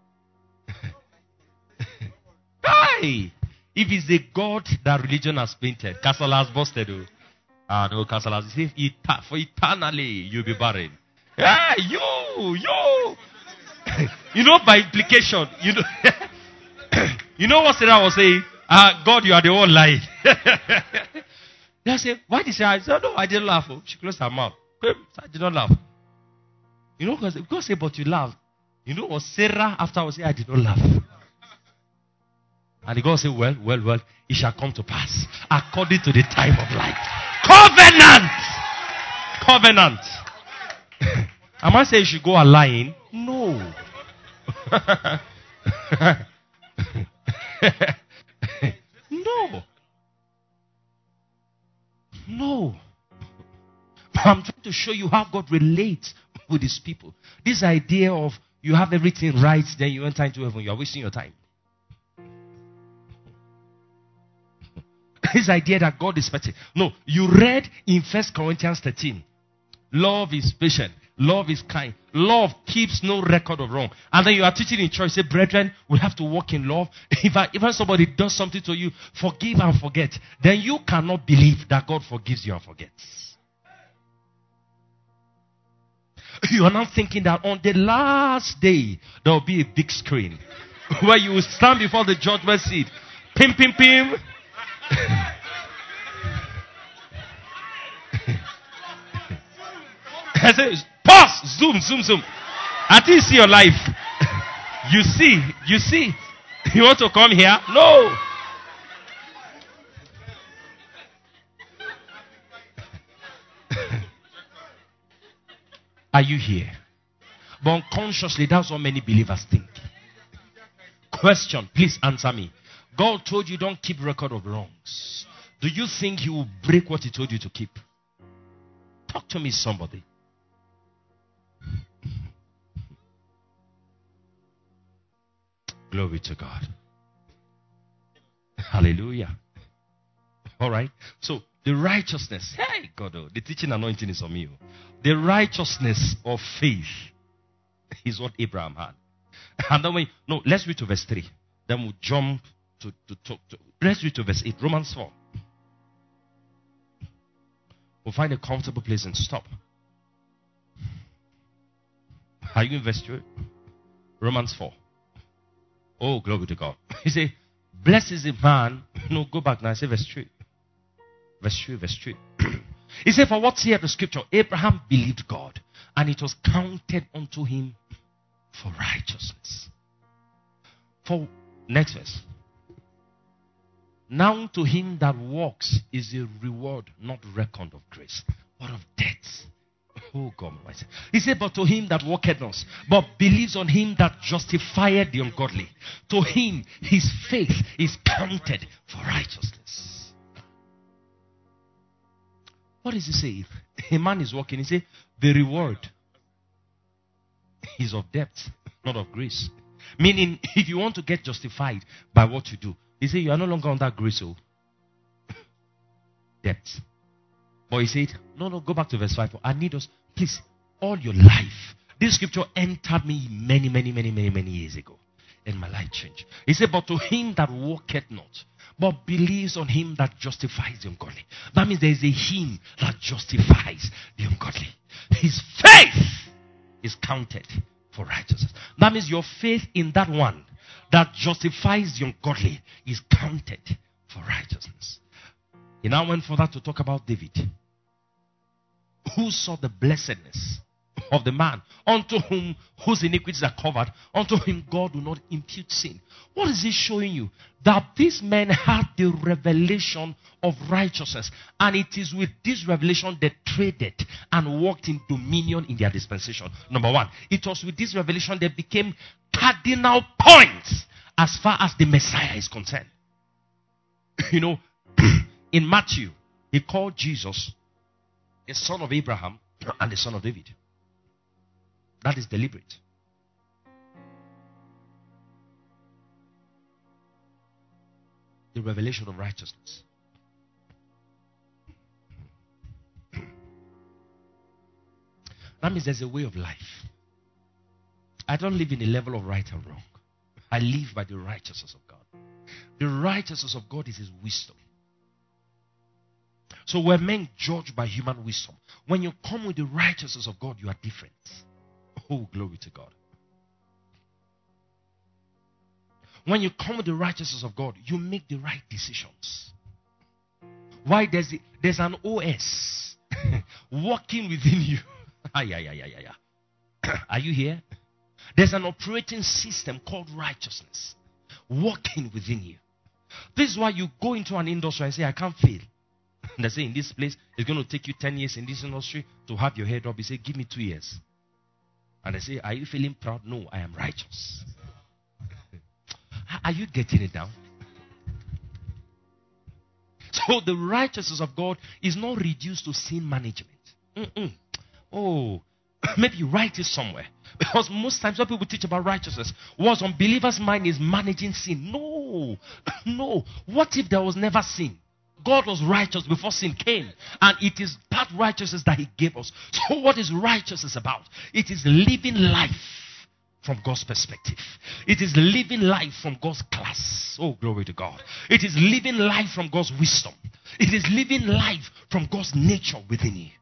Hey! If it's the God that religion has painted, Castle has busted. Oh. Ah, no, Castle has said, for eternally you'll be barren. Hey, you, you. You know, by implication, you know, you know what Sarah was saying? Ah, God, you are the one lying. They say, why did Sarah? I said, no, I didn't laugh. She closed her mouth. I did not laugh. You know, because God said, but you laughed. You know what Sarah afterwards said, I did not laugh. And the God said, well, well, well, it shall come to pass according to the time of life. Covenant! Covenant. Am I saying you should go a lying? No. No. No. I'm trying to show you how God relates with his people. This idea of you have everything right, then you enter into heaven, you are wasting your time. This idea that God is petty. No, you read in First Corinthians thirteen. Love is patient. Love is kind. Love keeps no record of wrong. And then you are teaching in church, say, brethren, we have to walk in love. If I, even somebody does something to you, forgive and forget. Then you cannot believe that God forgives you and forgets. You are now thinking that on the last day, there will be a big screen where you will stand before the judgment seat. Pim, pim, pim. I say, pause, zoom, zoom, zoom. Until you see your life. You see, you see. You want to come here? No. Are you here? But unconsciously, that's what many believers think. Question, please answer me. God told you don't keep record of wrongs. Do you think he will break what he told you to keep? Talk to me, somebody. Glory to God. Hallelujah. All right. So the righteousness. Hey, God, oh, the teaching anointing is on me. The righteousness of faith is what Abraham had. And then we, no, let's read to verse three. Then we'll jump to, to talk to. Let's read to verse eight. Romans four. We'll find a comfortable place and stop. Are you in verse two? Romans four. Oh, glory to God. He said, blessed is the man. No, go back now. I say verse three. Verse three, verse three. He said, for what saith the scripture? Abraham believed God, and it was counted unto him for righteousness. For, next verse. Now to him that walks is a reward not reckoned of grace, but of debt. Oh God, he said, but to him that walketh not, but believes on him that justifieth the ungodly, to him his faith is counted for righteousness. What does he say? A man is walking, he said, the reward is of debt, not of grace. Meaning, if you want to get justified by what you do, he said, you are no longer under grace, oh. Debt. But he said, no, no, go back to verse five. I need us, please, all your life. This scripture entered me many, many, many, many, many years ago. And my life changed. He said, but to him that walketh not, but believes on him that justifies the ungodly. That means there is a him that justifies the ungodly. His faith is counted for righteousness. That means your faith in that one that justifies the ungodly is counted for righteousness. He now went further to talk about David, who saw the blessedness of the man unto whom whose iniquities are covered, unto him God will not impute sin. What is he showing you? That this man had the revelation of righteousness, and it is with this revelation they traded and walked in dominion in their dispensation. Number one, it was with this revelation they became cardinal points as far as the Messiah is concerned. You know, in Matthew, he called Jesus the son of Abraham and the son of David. That is deliberate. The revelation of righteousness. That means there's a way of life. I don't live in a level of right and wrong. I live by the righteousness of God. The righteousness of God is his wisdom. So we're men judged by human wisdom. When you come with the righteousness of God, you are different. Oh, glory to God. When you come with the righteousness of God, you make the right decisions. Why? There's, a, there's an O S working within you. Are you here? There's an operating system called righteousness working within you. This is why you go into an industry and say, I can't fail. And they say, in this place, it's going to take you ten years in this industry to have your head up. You say, give me two years. And they say, are you feeling proud? No, I am righteous. Are you getting it down? So the righteousness of God is not reduced to sin management. Mm-mm. Oh, maybe write it somewhere. Because most times when people teach about righteousness, what's on believers' mind is managing sin. No, no. What if there was never sin? God was righteous before sin came. And it is that righteousness that he gave us. So what is righteousness about? It is living life from God's perspective. It is living life from God's class. Oh, glory to God. It is living life from God's wisdom. It is living life from God's nature within you.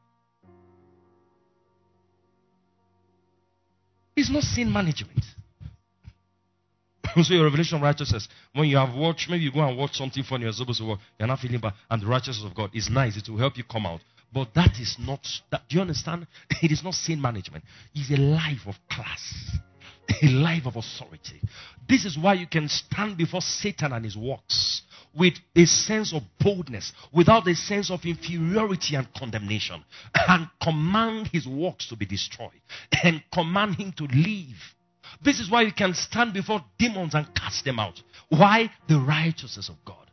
It's not sin management. So your revelation of righteousness, when you have watched, maybe you go and watch something funny, you're supposed to watch, you're not feeling bad, and the righteousness of God is nice, it will help you come out. But that is not, that, do you understand? It is not sin management. It's a life of class. A life of authority. This is why you can stand before Satan and his works with a sense of boldness, without a sense of inferiority and condemnation, and command his works to be destroyed, and command him to leave. This is why you can stand before demons and cast them out. Why? The righteousness of God.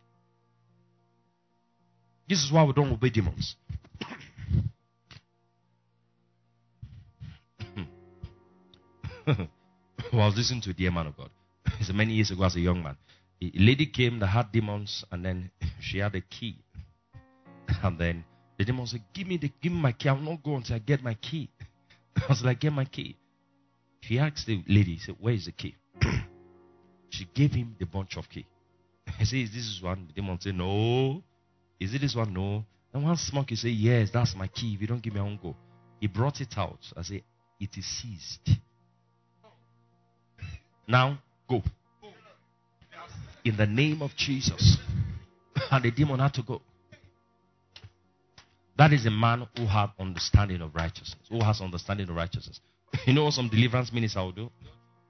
This is why we don't obey demons. Well, I was listening to a dear man of God. It's many years ago as a young man. A lady came that had demons, and then she had a key. And then the demon said, give me the give me my key. I will not go until I get my key. I was like, get my key. She asked the lady, he said, where is the key? She gave him the bunch of key. He said, is this one? The demon said, no. Is it this one? No. And one smoke, he said, yes, that's my key. If you don't give me, I won't go. He brought it out. I said, it is seized. Now, go. In the name of Jesus. And the demon had to go. That is a man who has understanding of righteousness. Who has understanding of righteousness. You know what some deliverance ministers will do?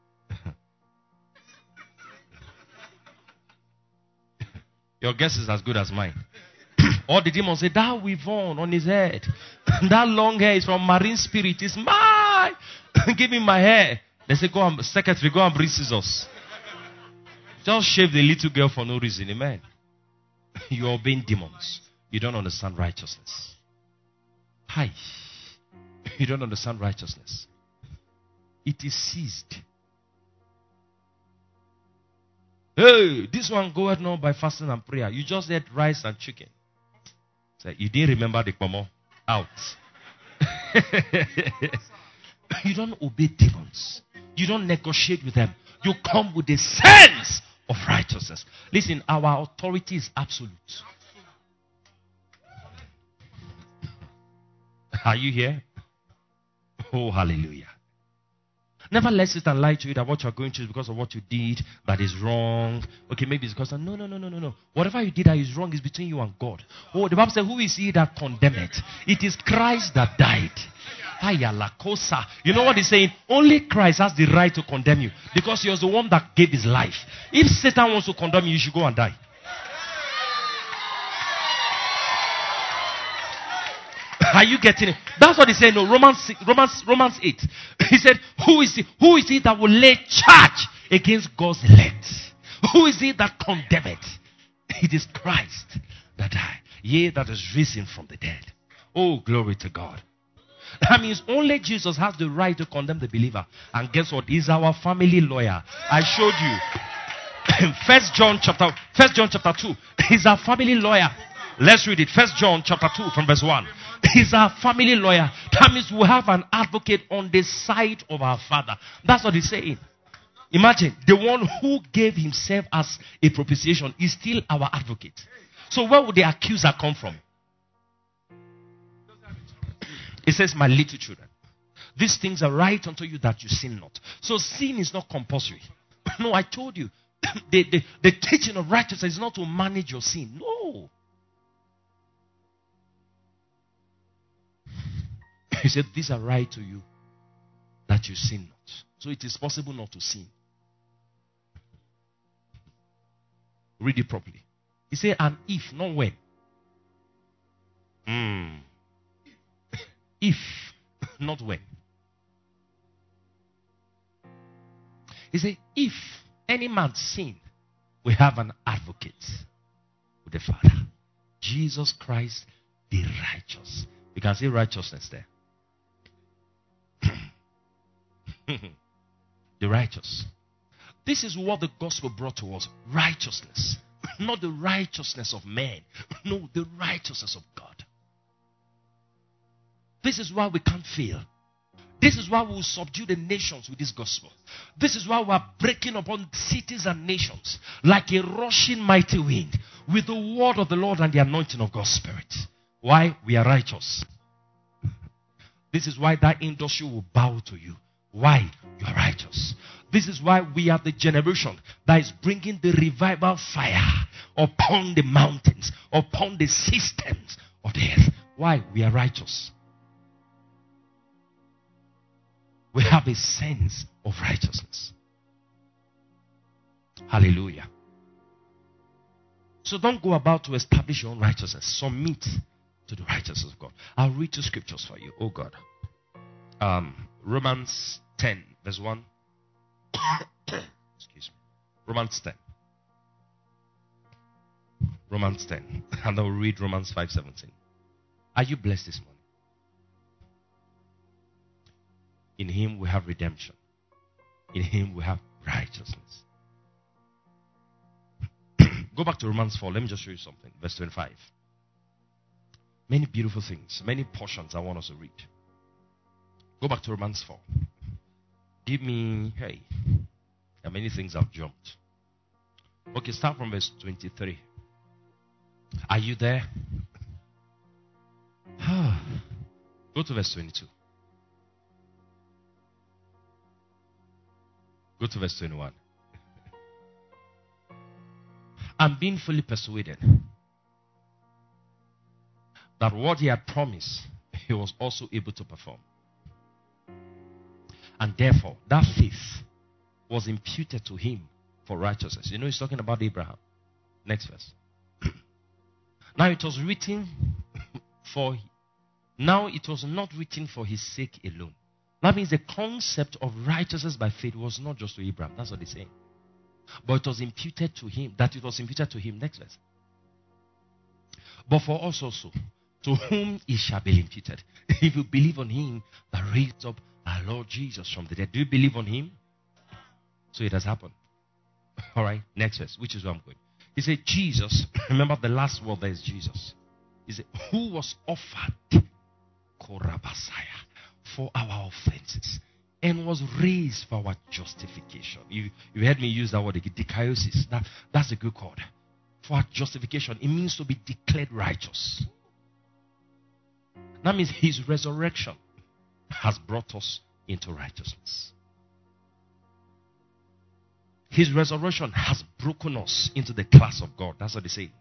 Your guess is as good as mine. Or the demon say, that weave on on his head. That long hair is from marine spirit. It's mine. Give me my hair. They say, go and, secretary, go and bring scissors. Just shave the little girl for no reason. Amen. You are obeying demons. You don't understand righteousness. Hi. You don't understand righteousness. It is seized. Hey, this one goeth not by fasting and prayer. You just ate rice and chicken. So you didn't remember the pomo. Out. You don't obey demons. You don't negotiate with them. You come with a sense of righteousness. Listen, our authority is absolute. Are you here? Oh, hallelujah. Never let Satan lie to you that what you're going through is because of what you did that is wrong. Okay, maybe it's because of, no, no, no, no, no, no. Whatever you did that is wrong is between you and God. Oh, the Bible says, who is he that condemneth? It is Christ that died. You know what he's saying? Only Christ has the right to condemn you because he was the one that gave his life. If Satan wants to condemn you, you should go and die. Are you getting it? That's what he said. No, Romans, Romans, Romans eight. He said, "Who is he? Who is he that will lay charge against God's elect? Who is he that condemneth? It is Christ that died, yea, that is risen from the dead." Oh, glory to God. That means only Jesus has the right to condemn the believer. And guess what? He's our family lawyer. I showed you. First John chapter, First John chapter two. He's our family lawyer. Let's read it. First John chapter two from verse one. He's our family lawyer. That means we have an advocate on the side of our Father. That's what he's saying. Imagine, the one who gave himself as a propitiation is still our advocate. So where would the accuser come from? It says, my little children, these things are right unto you that you sin not. So sin is not compulsory. No, I told you. The, the, the teaching of righteousness is not to manage your sin. No. He said, these are right to you that you sin not. So it is possible not to sin. Read it properly. He said, and if, not when. Mm. If, not when. He said, if any man sin, we have an advocate with the Father, Jesus Christ the righteous. You can see righteousness there. The righteous. This is what the gospel brought to us. Righteousness. Not the righteousness of man. No, the righteousness of God. This is why we can't fail. This is why we will subdue the nations with this gospel. This is why we are breaking upon cities and nations like a rushing mighty wind with the word of the Lord and the anointing of God's Spirit. Why? We are righteous. This is why that industry will bow to you. Why? You are righteous. This is why we are the generation that is bringing the revival fire upon the mountains, upon the systems of the earth. Why? We are righteous. We have a sense of righteousness. Hallelujah. So don't go about to establish your own righteousness. Submit to the righteousness of God. I'll read two scriptures for you. Oh God. Um, Romans ten, verse one. Excuse me. Romans ten. Romans ten. And I'll read Romans five seventeen. Are you blessed this morning? In him we have redemption. In him we have righteousness. Go back to Romans four. Let me just show you something. Verse twenty-five. Many beautiful things. Many portions I want us to read. Go back to Romans four. Give me, hey, there are many things I've jumped. Okay, start from verse twenty-three. Are you there? Go to verse twenty-two. Go to verse twenty-one. And being fully persuaded that what he had promised, he was also able to perform. And therefore, that faith was imputed to him for righteousness. You know, he's talking about Abraham. Next verse. Now it was written for, now it was not written for his sake alone. That means the concept of righteousness by faith was not just to Abraham. That's what he's saying. But it was imputed to him. That it was imputed to him. Next verse. But for us also, to whom it shall be imputed. If you believe on him that raised up our Lord Jesus from the dead. Do you believe on him? So it has happened. Alright, next verse, which is where I'm going. He said, Jesus, remember the last word there is Jesus. He said, who was offered Korabasaya for our offenses and was raised for our justification. You, you heard me use that word, dikaiosis. That, that's a good word. For our justification, it means to be declared righteous. That means his resurrection has brought us into righteousness. His resurrection has broken us into the class of God. That's what they say.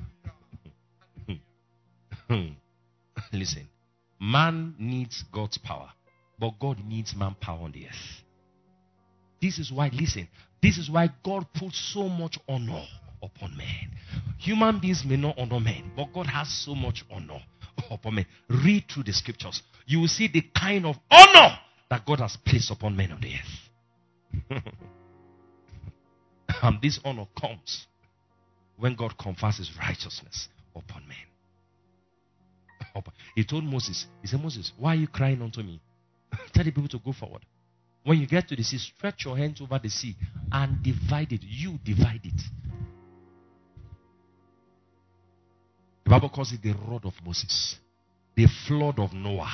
Listen, man needs God's power, but God needs manpower on the earth. This is why, listen, this is why God puts so much honor upon men. Human beings may not honor men, but God has so much honor upon men. Read through the scriptures. You will see the kind of honor that God has placed upon men on the earth. And this honor comes when God confers his righteousness upon men. He told Moses, he said, Moses, why are you crying unto me? Tell the people to go forward. When you get to the sea, stretch your hands over the sea and divide it. You divide it. The Bible calls it the rod of Moses, the flood of Noah.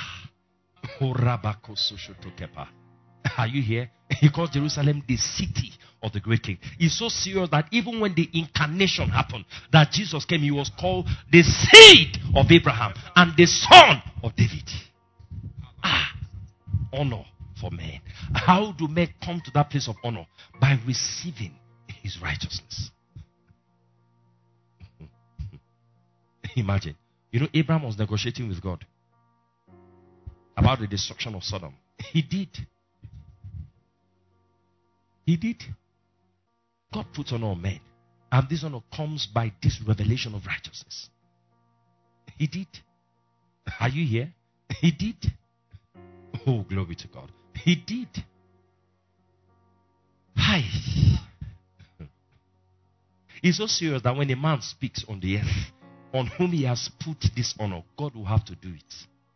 Are you here? He calls Jerusalem the city of the great king. It's so serious that even when the incarnation happened, that Jesus came, he was called the seed of Abraham and the son of David. Ah, honor for men. How do men come to that place of honor? By receiving his righteousness. Imagine, you know, Abraham was negotiating with God about the destruction of Sodom. He did. He did. God puts honor on men. And this honor comes by this revelation of righteousness. He did. Are you here? He did. Oh, glory to God. He did. Hi. It's so serious that when a man speaks on the earth, on whom he has put this honor, God will have to do it.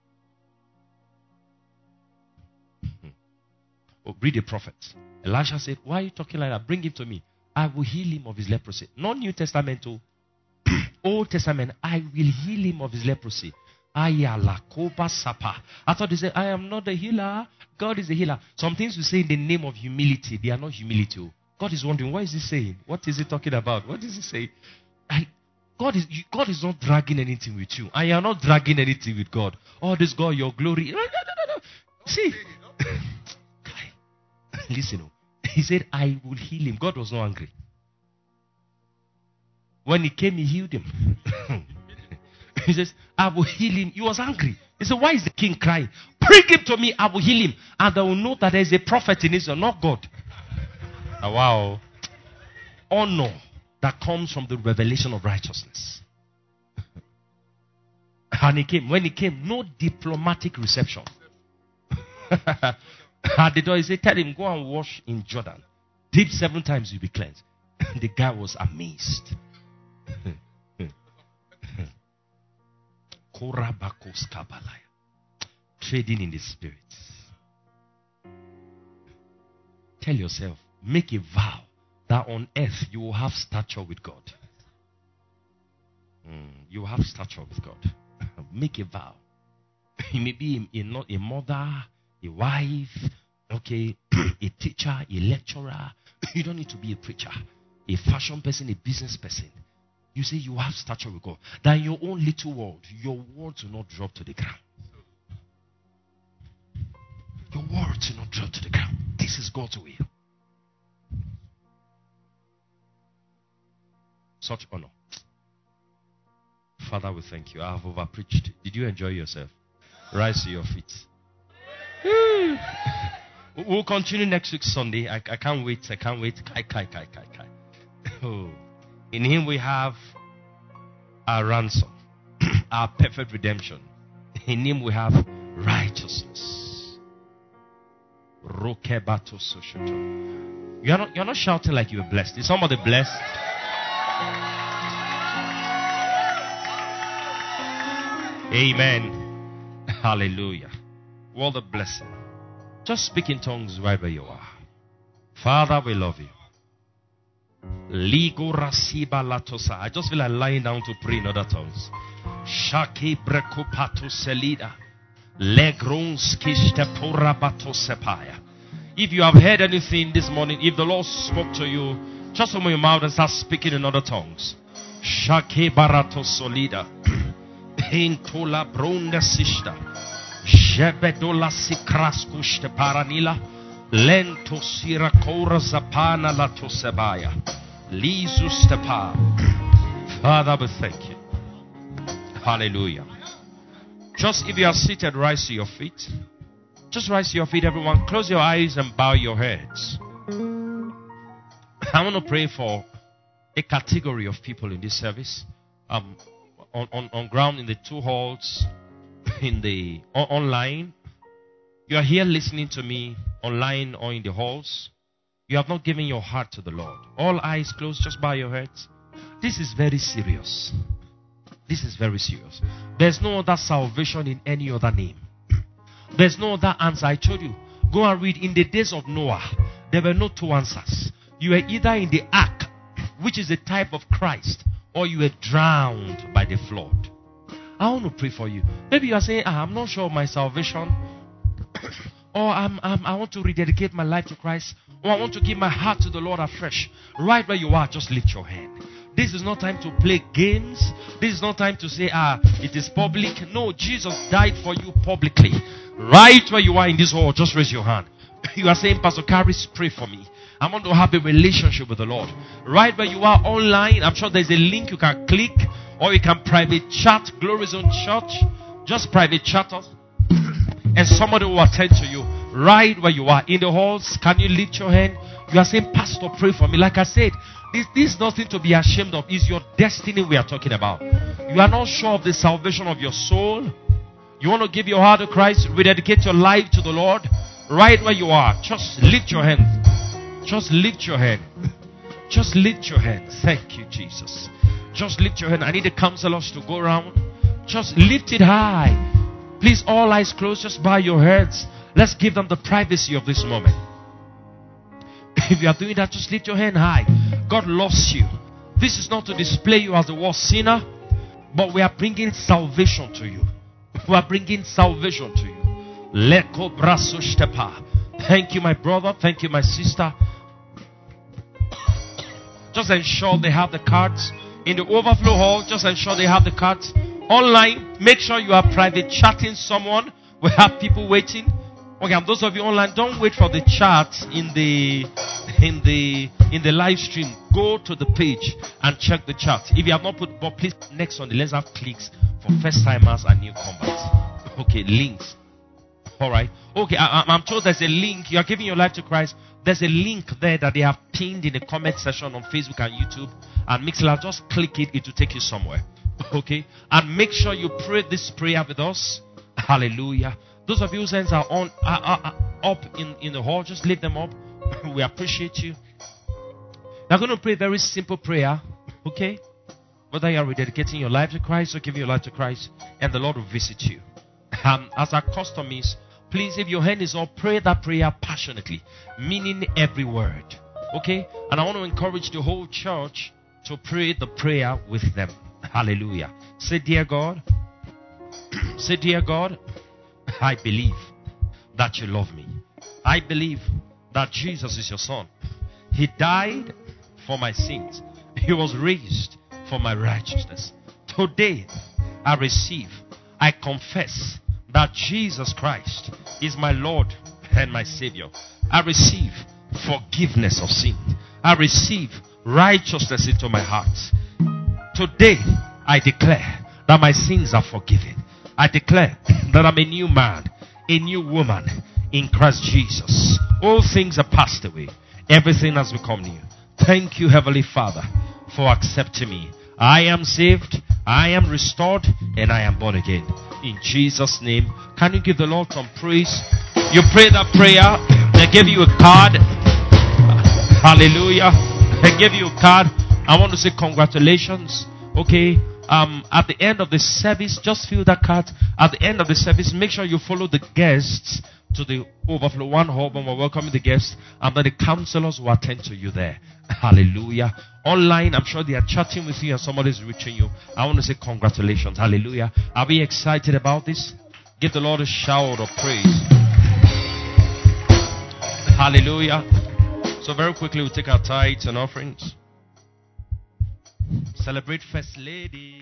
Oh, read the prophet. Elisha said, why are you talking like that? Bring him to me. I will heal him of his leprosy. Not New Testament, oh. Old Testament, I will heal him of his leprosy. I thought they said, I am not the healer. God is the healer. Some things we say in the name of humility, they are not humility. Oh. God is wondering, what is he saying? What is he talking about? What is he saying? I, God is God is not dragging anything with you. I am not dragging anything with God. Oh, this God, your glory. No, no, no, no. See. Listen. He said, I will heal him. God was not angry. When he came, he healed him. He says, I will heal him. He was angry. He said, why is the king crying? Bring him to me. I will heal him. And they will know that there is a prophet in Israel, not God. Oh, wow. Honor that comes from the revelation of righteousness. And he came. When he came, no diplomatic reception. At the door, he said, tell him, go and wash in Jordan. Dip seven times, you'll be cleansed. The guy was amazed. Trading in the spirit. Tell yourself, make a vow that on earth you will have stature with God. Mm, you will have stature with God. Make a vow. You may be a, a, a mother, a wife, okay, a teacher, a lecturer. You don't need to be a preacher, a fashion person, a business person. You say you have stature with God. That in your own little world, your words will not drop to the ground. Your words will not drop to the ground. This is God's will. Such honor. Father, we thank you. I have overpreached. Did you enjoy yourself? Rise to your feet. We'll continue next week Sunday. I, I can't wait. I can't wait. Kai, kai, kai, kai, kai. Oh. In him we have our ransom, our perfect redemption. In him we have righteousness. You're not, you're not shouting like you're blessed. Is somebody blessed? Amen. Hallelujah. What a blessing. Just speak in tongues right where you are. Father, we love you. Ligo rasiba latosa. I just feel like lying down to pray in other tongues. Shaki brekupato selida. Legrons kistepura bato sepaya. If you have heard anything this morning, if the Lord spoke to you, just open your mouth and start speaking in other tongues. Shaki barato solida. Intola bronda sista. Jebedola sikraskushte paranila. Lento sirakora zapana la tosebaya. Lizus tepa. Father, we thank you. Hallelujah. Just if you are seated, rise to your feet. Just rise to your feet, everyone. Close your eyes and bow your heads. I want to pray for a category of people in this service. Um, on, on, on ground in the two halls, in the on, online. You are here listening to me online or in the halls. You have not given your heart to the Lord. All eyes closed, just bow your heads. This is very serious. This is very serious. There's no other salvation in any other name. There's no other answer. I told you, go and read. In the days of Noah, there were no two answers. You were either in the ark, which is a type of Christ, or you were drowned by the flood. I want to pray for you. Maybe you are saying, ah, I'm not sure of my salvation. Or I'm, I'm, I want to rededicate my life to Christ. Or I want to give my heart to the Lord afresh. Right where you are, just lift your hand. This is not time to play games. This is not time to say, ah, it is public. No, Jesus died for you publicly. Right where you are in this hall, just raise your hand. You are saying, Pastor Caris, pray for me. I want to have a relationship with the Lord. Right where you are online, I'm sure there's a link you can click. Or you can private chat, Glory Zone Church. Just private chat us. And somebody will attend to you. Right where you are. In the halls, can you lift your hand? You are saying, Pastor, pray for me. Like I said, this, this is nothing to be ashamed of. It's your destiny we are talking about. You are not sure of the salvation of your soul. You want to give your heart to Christ. Rededicate your life to the Lord. Right where you are. Just lift your hand. Just lift your hand. Just lift your hand. Thank you, Jesus. Just lift your hand. I need the counselors to go around. Just lift it high. Please, all eyes closed. Just bow your heads. Let's give them the privacy of this moment. If you are doing that, just lift your hand high. God loves you. This is not to display you as the worst sinner, but we are bringing salvation to you. We are bringing salvation to you. Thank you, my brother. Thank you, my sister. Just ensure they have the cards. In the overflow hall, just ensure they have the cards. Online, make sure you are private chatting someone. We have people waiting. Okay, and those of you online, don't wait for the chat in the in the in the live stream. Go to the page and check the chat. If you have not put, but please next on the let's have clicks for first timers and newcomers. Okay, links. All right. Okay, I, I'm told there's a link. You are giving your life to Christ. There's a link there that they have pinned in the comment section on Facebook and YouTube and Mixlr. Just click it; it will take you somewhere. Okay, and make sure you pray this prayer with us. Hallelujah. Those of you whose hands are on are, are, are up in, in the hall, just lift them up. We appreciate you. We're going to pray a very simple prayer. Okay? Whether you are rededicating your life to Christ or giving your life to Christ, and the Lord will visit you. Um, as our custom is, please, if your hand is up, pray that prayer passionately, meaning every word. Okay? And I want to encourage the whole church to pray the prayer with them. Hallelujah. Say, dear God. Say, dear God, I believe that you love me. I believe that Jesus is your son. He died for my sins. He was raised for my righteousness. Today, I receive, I confess that Jesus Christ is my Lord and my Savior. I receive forgiveness of sin. I receive righteousness into my heart. Today, I declare that my sins are forgiven. I declare that I'm a new man, a new woman in Christ Jesus. All things are passed away. Everything has become new. Thank you, Heavenly Father, for accepting me. I am saved, I am restored, and I am born again. In Jesus' name, can you give the Lord some praise? You pray that prayer, they give you a card. Hallelujah. They give you a card. I want to say congratulations. Okay. Um, at the end of the service, just fill that card. At the end of the service, make sure you follow the guests to the Overflow One Hub, and we're welcoming the guests, and then the counselors will attend to you there. Hallelujah. Online, I'm sure they are chatting with you and somebody's reaching you. I want to say congratulations. Hallelujah. Are we excited about this? Give the Lord a shout of praise. Hallelujah. So very quickly we'll take our tithes and offerings. Celebrate First Lady.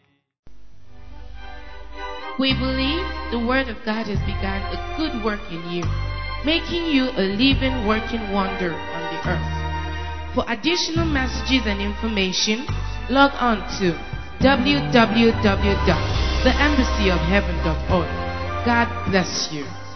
We believe the Word of God has begun a good work in you, making you a living, working wonder on the earth. For additional messages and information, log on to w w w dot the embassy of heaven dot org. God bless you.